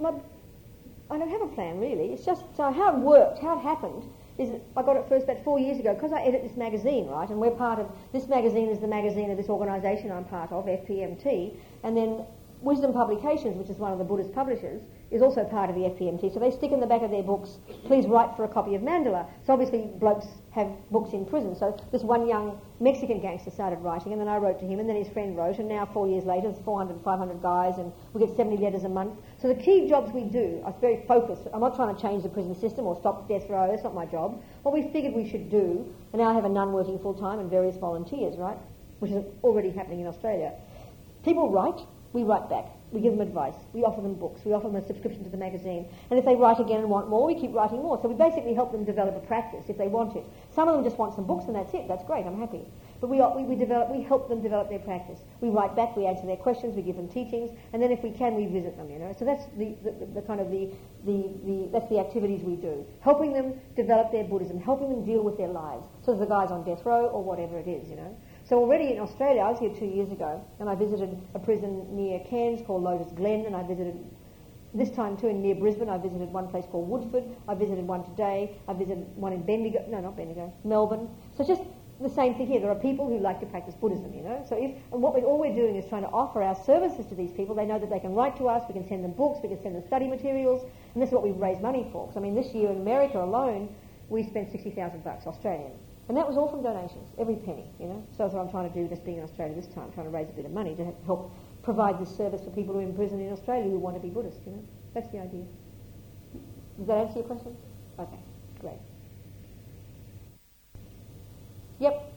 I don't have a plan really. It's just how it worked, how it happened. Is I got it first about 4 years ago because I edit this magazine, right? And we're part of, this magazine is the magazine of this organisation I'm part of, FPMT, and then Wisdom Publications, which is one of the Buddhist publishers, is also part of the FPMT. So they stick in the back of their books, please write for a copy of Mandala. So obviously blokes have books in prison. So this one young Mexican gangster started writing, and then I wrote to him, and then his friend wrote, and now 4 years later, it's 400, 500 guys, and we get 70 letters a month. So the key jobs we do are very focused. I'm not trying to change the prison system or stop death row. That's not my job. What we figured we should do, and now I have a nun working full-time and various volunteers, right? which is already happening in Australia. People write, we write back. We give them advice. We offer them books. We offer them a subscription to the magazine. And if they write again and want more, we keep writing more. So we basically help them develop a practice if they want it. Some of them just want some books and that's it. That's great. I'm happy. But we help them develop their practice. We write back. We answer their questions. We give them teachings. And then if we can, we visit them, So that's the kind of that's the activities we do. Helping them develop their Buddhism, helping them deal with their lives. So the guy's on death row or whatever it is, So already in Australia, I was here 2 years ago, and I visited a prison near Cairns called Lotus Glen, and I visited, this time too, near Brisbane, I visited one place called Woodford, I visited one today, I visited one in Melbourne. So just the same thing here. There are people who like to practice Buddhism, So all we're doing is trying to offer our services to these people. They know that they can write to us, we can send them books, we can send them study materials, and this is what we raise money for. Because, this year in America alone, we spent $60,000 Australian. And that was all from donations, every penny, So that's what I'm trying to do, just being in Australia this time, trying to raise a bit of money to help provide this service for people who are in prison in Australia who want to be Buddhist, That's the idea. Does that answer your question? Okay, great. Yep.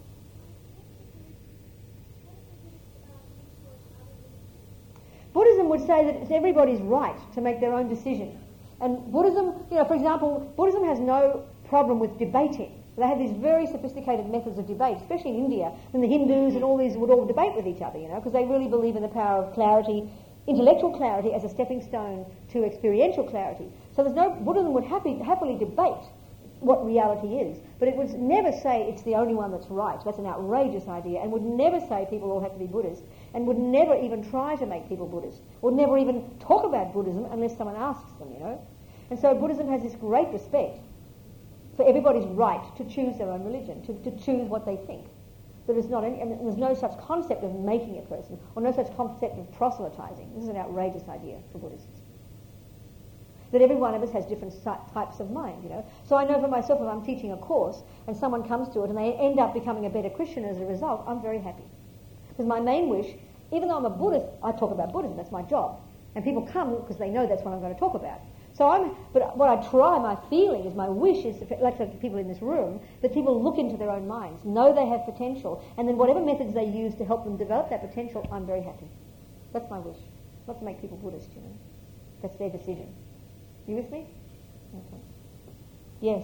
Buddhism would say that it's everybody's right to make their own decision. And Buddhism, for example, Buddhism has no problem with debating. They have these very sophisticated methods of debate, especially in India, and the Hindus and all these would all debate with each other, because they really believe in the power of clarity, intellectual clarity as a stepping stone to experiential clarity. So Buddhism would happily debate what reality is, but it would never say it's the only one that's right. That's an outrageous idea, and would never say people all have to be Buddhist, and would never even try to make people Buddhist, would never even talk about Buddhism unless someone asks them, And so Buddhism has this great respect for everybody's right to choose their own religion, to choose what they think. There's no such concept of making a person, or no such concept of proselytizing. This is an outrageous idea for Buddhists. That every one of us has different types of mind, So I know for myself, if I'm teaching a course and someone comes to it and they end up becoming a better Christian as a result, I'm very happy. Because my main wish, even though I'm a Buddhist, I talk about Buddhism, that's my job. And people come because they know that's what I'm going to talk about. But what I try, my feeling is, my wish is, like the people in this room, that people look into their own minds, know they have potential, and then whatever methods they use to help them develop that potential, I'm very happy. That's my wish. Not to make people Buddhist, That's their decision. You with me? Okay. Yes.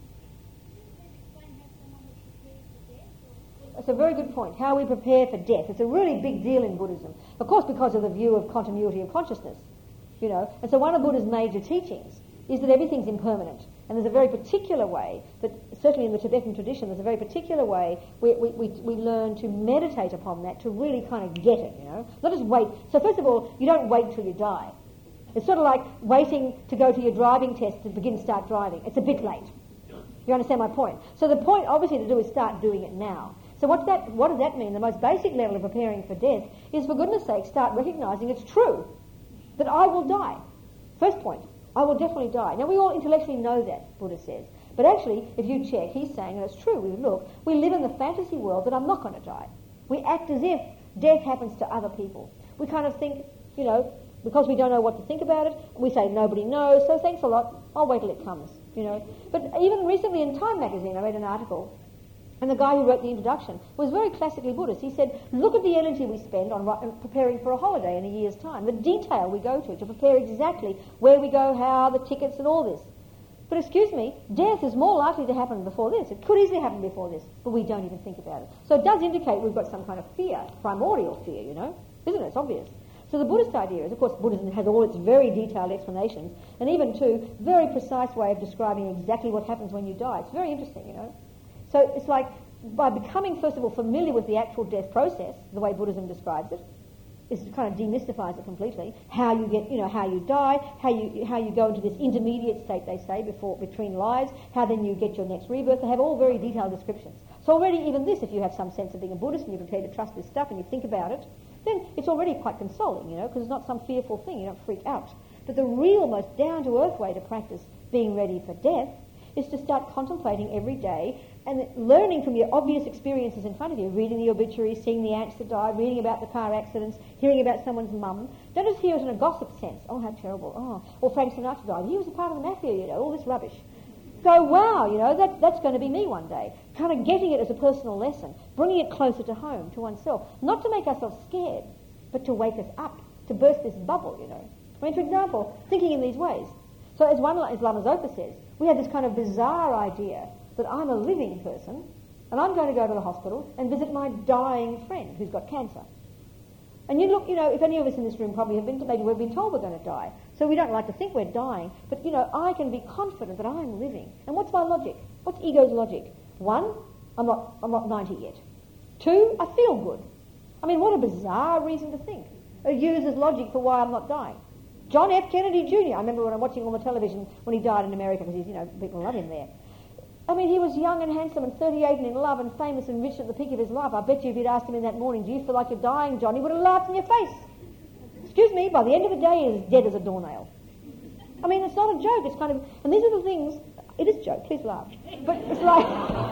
That's a very good point. How we prepare for death. It's a really big deal in Buddhism. Of course, because of the view of continuity of consciousness. And so one of Buddha's major teachings is that everything's impermanent. And there's a very particular way, that certainly in the Tibetan tradition, there's a very particular way we learn to meditate upon that, to really kind of get it, Not just wait. So first of all, you don't wait till you die. It's sort of like waiting to go to your driving test to start driving. It's a bit late. You understand my point? So the point, obviously, to do is start doing it now. So what does that mean? The most basic level of preparing for death is, for goodness sake, start recognising it's true that I will die. First point, I will definitely die. Now, we all intellectually know that, Buddha says. But actually, if you check, he's saying, and it's true, we live in the fantasy world that I'm not going to die. We act as if death happens to other people. We kind of think, because we don't know what to think about it, we say nobody knows, so thanks a lot, I'll wait till it comes, But even recently in Time magazine, I read an article, and the guy who wrote the introduction was very classically Buddhist. He said, look at the energy we spend on preparing for a holiday in a year's time, the detail we go to prepare exactly where we go, how, the tickets and all this. But excuse me, death is more likely to happen before this. It could easily happen before this, but we don't even think about it. So it does indicate we've got some kind of fear, primordial fear, Isn't it? It's obvious. So the Buddhist idea is, of course, Buddhism has all its very detailed explanations, and even, too, very precise way of describing exactly what happens when you die. It's very interesting, So it's like, by becoming, first of all, familiar with the actual death process, the way Buddhism describes it, it kind of demystifies it completely. How you get, how you die, how you go into this intermediate state, they say, between lives, how then you get your next rebirth. They have all very detailed descriptions. So already even this, if you have some sense of being a Buddhist and you're prepared to trust this stuff and you think about it, then it's already quite consoling, because it's not some fearful thing. You don't freak out. But the real, most down-to-earth way to practice being ready for death is to start contemplating every day and learning from your obvious experiences in front of you, reading the obituaries, seeing the ants that died, reading about the car accidents, hearing about someone's mum. Don't just hear it in a gossip sense. Oh, how terrible. Oh, or Frank Sinatra died. He was a part of the mafia, all this rubbish. go, wow, that's going to be me one day. Kind of getting it as a personal lesson, bringing it closer to home, to oneself. Not to make ourselves scared, but to wake us up, to burst this bubble, I mean, for example, thinking in these ways. So as Lama Zopa says, we have this kind of bizarre idea that I'm a living person and I'm going to go to the hospital and visit my dying friend who's got cancer. And you look, if any of us in this room probably maybe we've been told we're going to die. So we don't like to think we're dying. But, I can be confident that I'm living. And what's my logic? What's ego's logic? 1, I'm not 90 yet. 2, I feel good. I mean, what a bizarre reason to think. It uses logic for why I'm not dying. John F. Kennedy Jr., I remember when I'm watching on the television when he died in America, because people love him there. I mean, he was young and handsome and 38 and in love and famous and rich at the peak of his life. I bet you if you'd asked him in that morning, do you feel like you're dying, John? He would have laughed in your face. Excuse me, by the end of the day, he's dead as a doornail. I mean, it's not a joke. It's kind of... And these are the things... It is a joke. Please laugh. But it's like...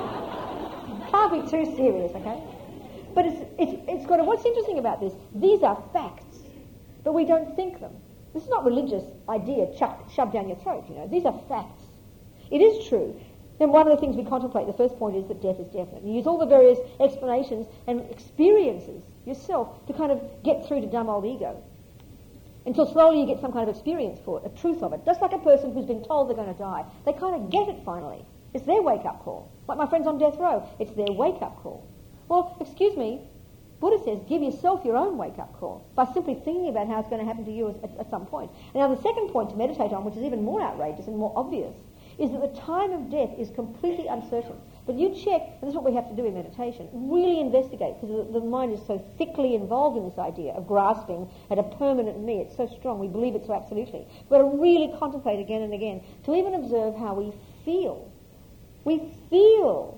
can't be too serious, okay? But it's got... What's interesting about this, these are facts, but we don't think them. This is not religious idea shoved down your throat, These are facts. It is true. Then one of the things we contemplate, the first point is that death is definite. You use all the various explanations and experiences yourself to kind of get through to dumb old ego. Until slowly you get some kind of experience for it, a truth of it. Just like a person who's been told they're going to die. They kind of get it finally. It's their wake-up call. Like my friends on death row, it's their wake-up call. Well, excuse me, Buddha says give yourself your own wake-up call by simply thinking about how it's going to happen to you at some point. And now the second point to meditate on, which is even more outrageous and more obvious, is that the time of death is completely uncertain. But you check, and this is what we have to do in meditation, really investigate, because the mind is so thickly involved in this idea of grasping at a permanent me. It's so strong, we believe it so absolutely. We've got to really contemplate again and again to even observe how we feel. We feel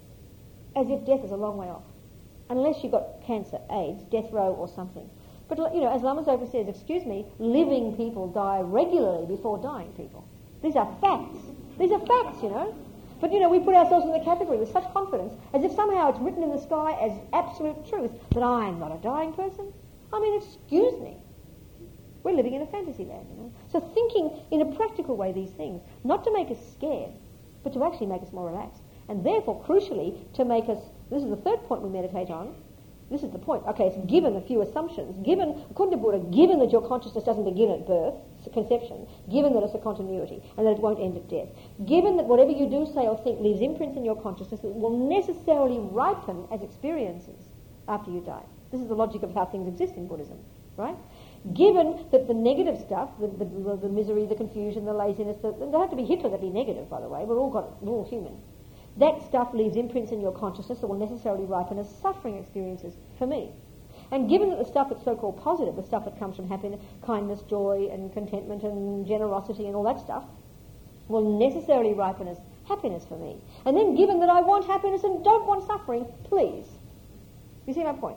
as if death is a long way off, unless you've got cancer, AIDS, death row or something. But, as Lama Zopa says, excuse me, living people die regularly before dying people. These are facts. These are facts, But, we put ourselves in the category with such confidence as if somehow it's written in the sky as absolute truth that I'm not a dying person. I mean, excuse me. We're living in a fantasy land, So thinking in a practical way these things, not to make us scared, but to actually make us more relaxed. And therefore, crucially, to make us, this is the third point we meditate on, this is the point. Okay, it's given a few assumptions. Given, according to Buddha, given that your consciousness doesn't begin at birth, it's a conception, given that it's a continuity, and that it won't end at death, given that whatever you do, say, or think leaves imprints in your consciousness that will necessarily ripen as experiences after you die. This is the logic of how things exist in Buddhism, right? Given that the negative stuff, the misery, the confusion, the laziness, they don't have to be Hitler to be negative, by the way. We're all human. That stuff leaves imprints in your consciousness that will necessarily ripen as suffering experiences for me. And given that the stuff that's so-called positive, the stuff that comes from happiness, kindness, joy, and contentment, and generosity, and all that stuff, will necessarily ripen as happiness for me. And then given that I want happiness and don't want suffering, please. You see my point?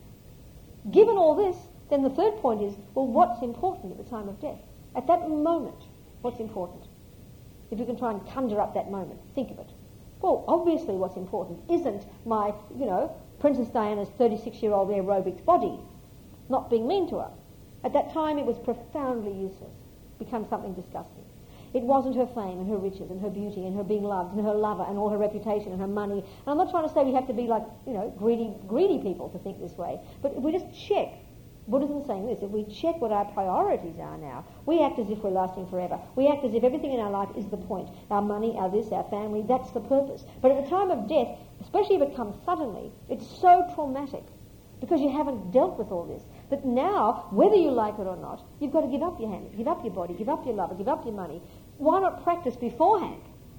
Given all this, then the third point is, well, what's important at the time of death? At that moment, what's important? If you can try and conjure up that moment, think of it. Well, obviously what's important isn't my, Princess Diana's 36-year-old aerobics body not being mean to her. At that time it was profoundly useless, become something disgusting. It wasn't her fame and her riches and her beauty and her being loved and her lover and all her reputation and her money. And I'm not trying to say we have to be like, greedy people to think this way. But if we just check, Buddhism's saying this, if we check what our priorities are now, we act as if we're lasting forever. We act as if everything in our life is the point. Our money, our this, our family, that's the purpose. But at the time of death, especially if it comes suddenly, it's so traumatic because you haven't dealt with all this. That now, whether you like it or not, you've got to give up your hand, give up your body, give up your lover, give up your money. Why not practice beforehand?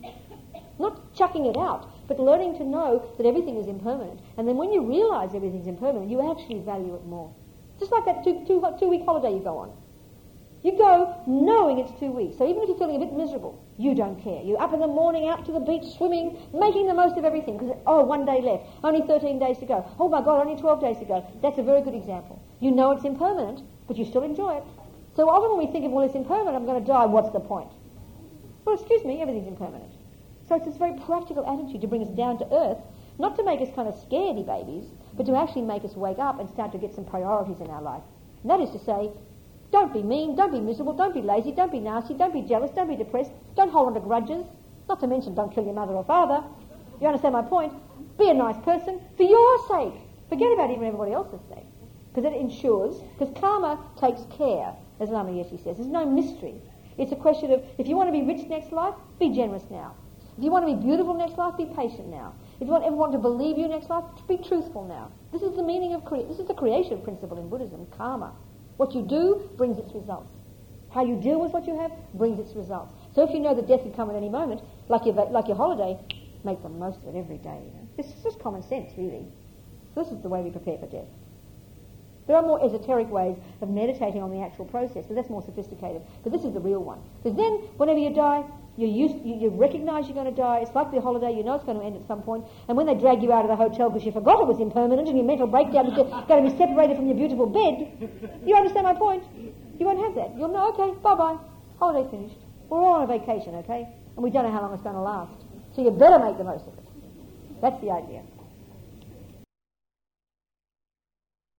Not chucking it out, but learning to know that everything is impermanent. And then when you realise everything's impermanent, you actually value it more. Just like that two-week holiday you go on. You go knowing it's 2 weeks. So even if you're feeling a bit miserable, you don't care. You're up in the morning, out to the beach, swimming, making the most of everything. Because, 1 day left, only 13 days to go. Oh my God, only 12 days to go. That's a very good example. You know it's impermanent, but you still enjoy it. So often when we think of, well, it's impermanent, I'm going to die, what's the point? Well, excuse me, everything's impermanent. So it's this very practical attitude to bring us down to earth, not to make us kind of scaredy babies, but to actually make us wake up and start to get some priorities in our life. And that is to say, don't be mean, don't be miserable, don't be lazy, don't be nasty, don't be jealous, don't be depressed, don't hold on to grudges. Not to mention don't kill your mother or father. You understand my point? Be a nice person for your sake. Forget about even everybody else's sake. Because it ensures, because karma takes care, as Lama Yeshe says. There's no mystery. It's a question of, if you want to be rich next life, be generous now. If you want to be beautiful next life, be patient now. If you want everyone to believe you next life, be truthful now. This is the meaning of this is the creation principle in Buddhism, karma. What you do brings its results. How you deal with what you have brings its results. So if you know that death could come at any moment, like your holiday, make the most of it every day. You know? This is just common sense, really. So this is the way we prepare for death. There are more esoteric ways of meditating on the actual process, but that's more sophisticated. But this is the real one. Because then, whenever you die, you recognise you're going to die. It's like the holiday, you know it's going to end at some point. And when they drag you out of the hotel because you forgot it was impermanent and your mental breakdown is going to be separated from your beautiful bed, you understand my point? You won't have that. You'll know, okay, bye-bye, holiday finished. We're all on a vacation, okay? And we don't know how long it's going to last. So you better make the most of it. That's the idea.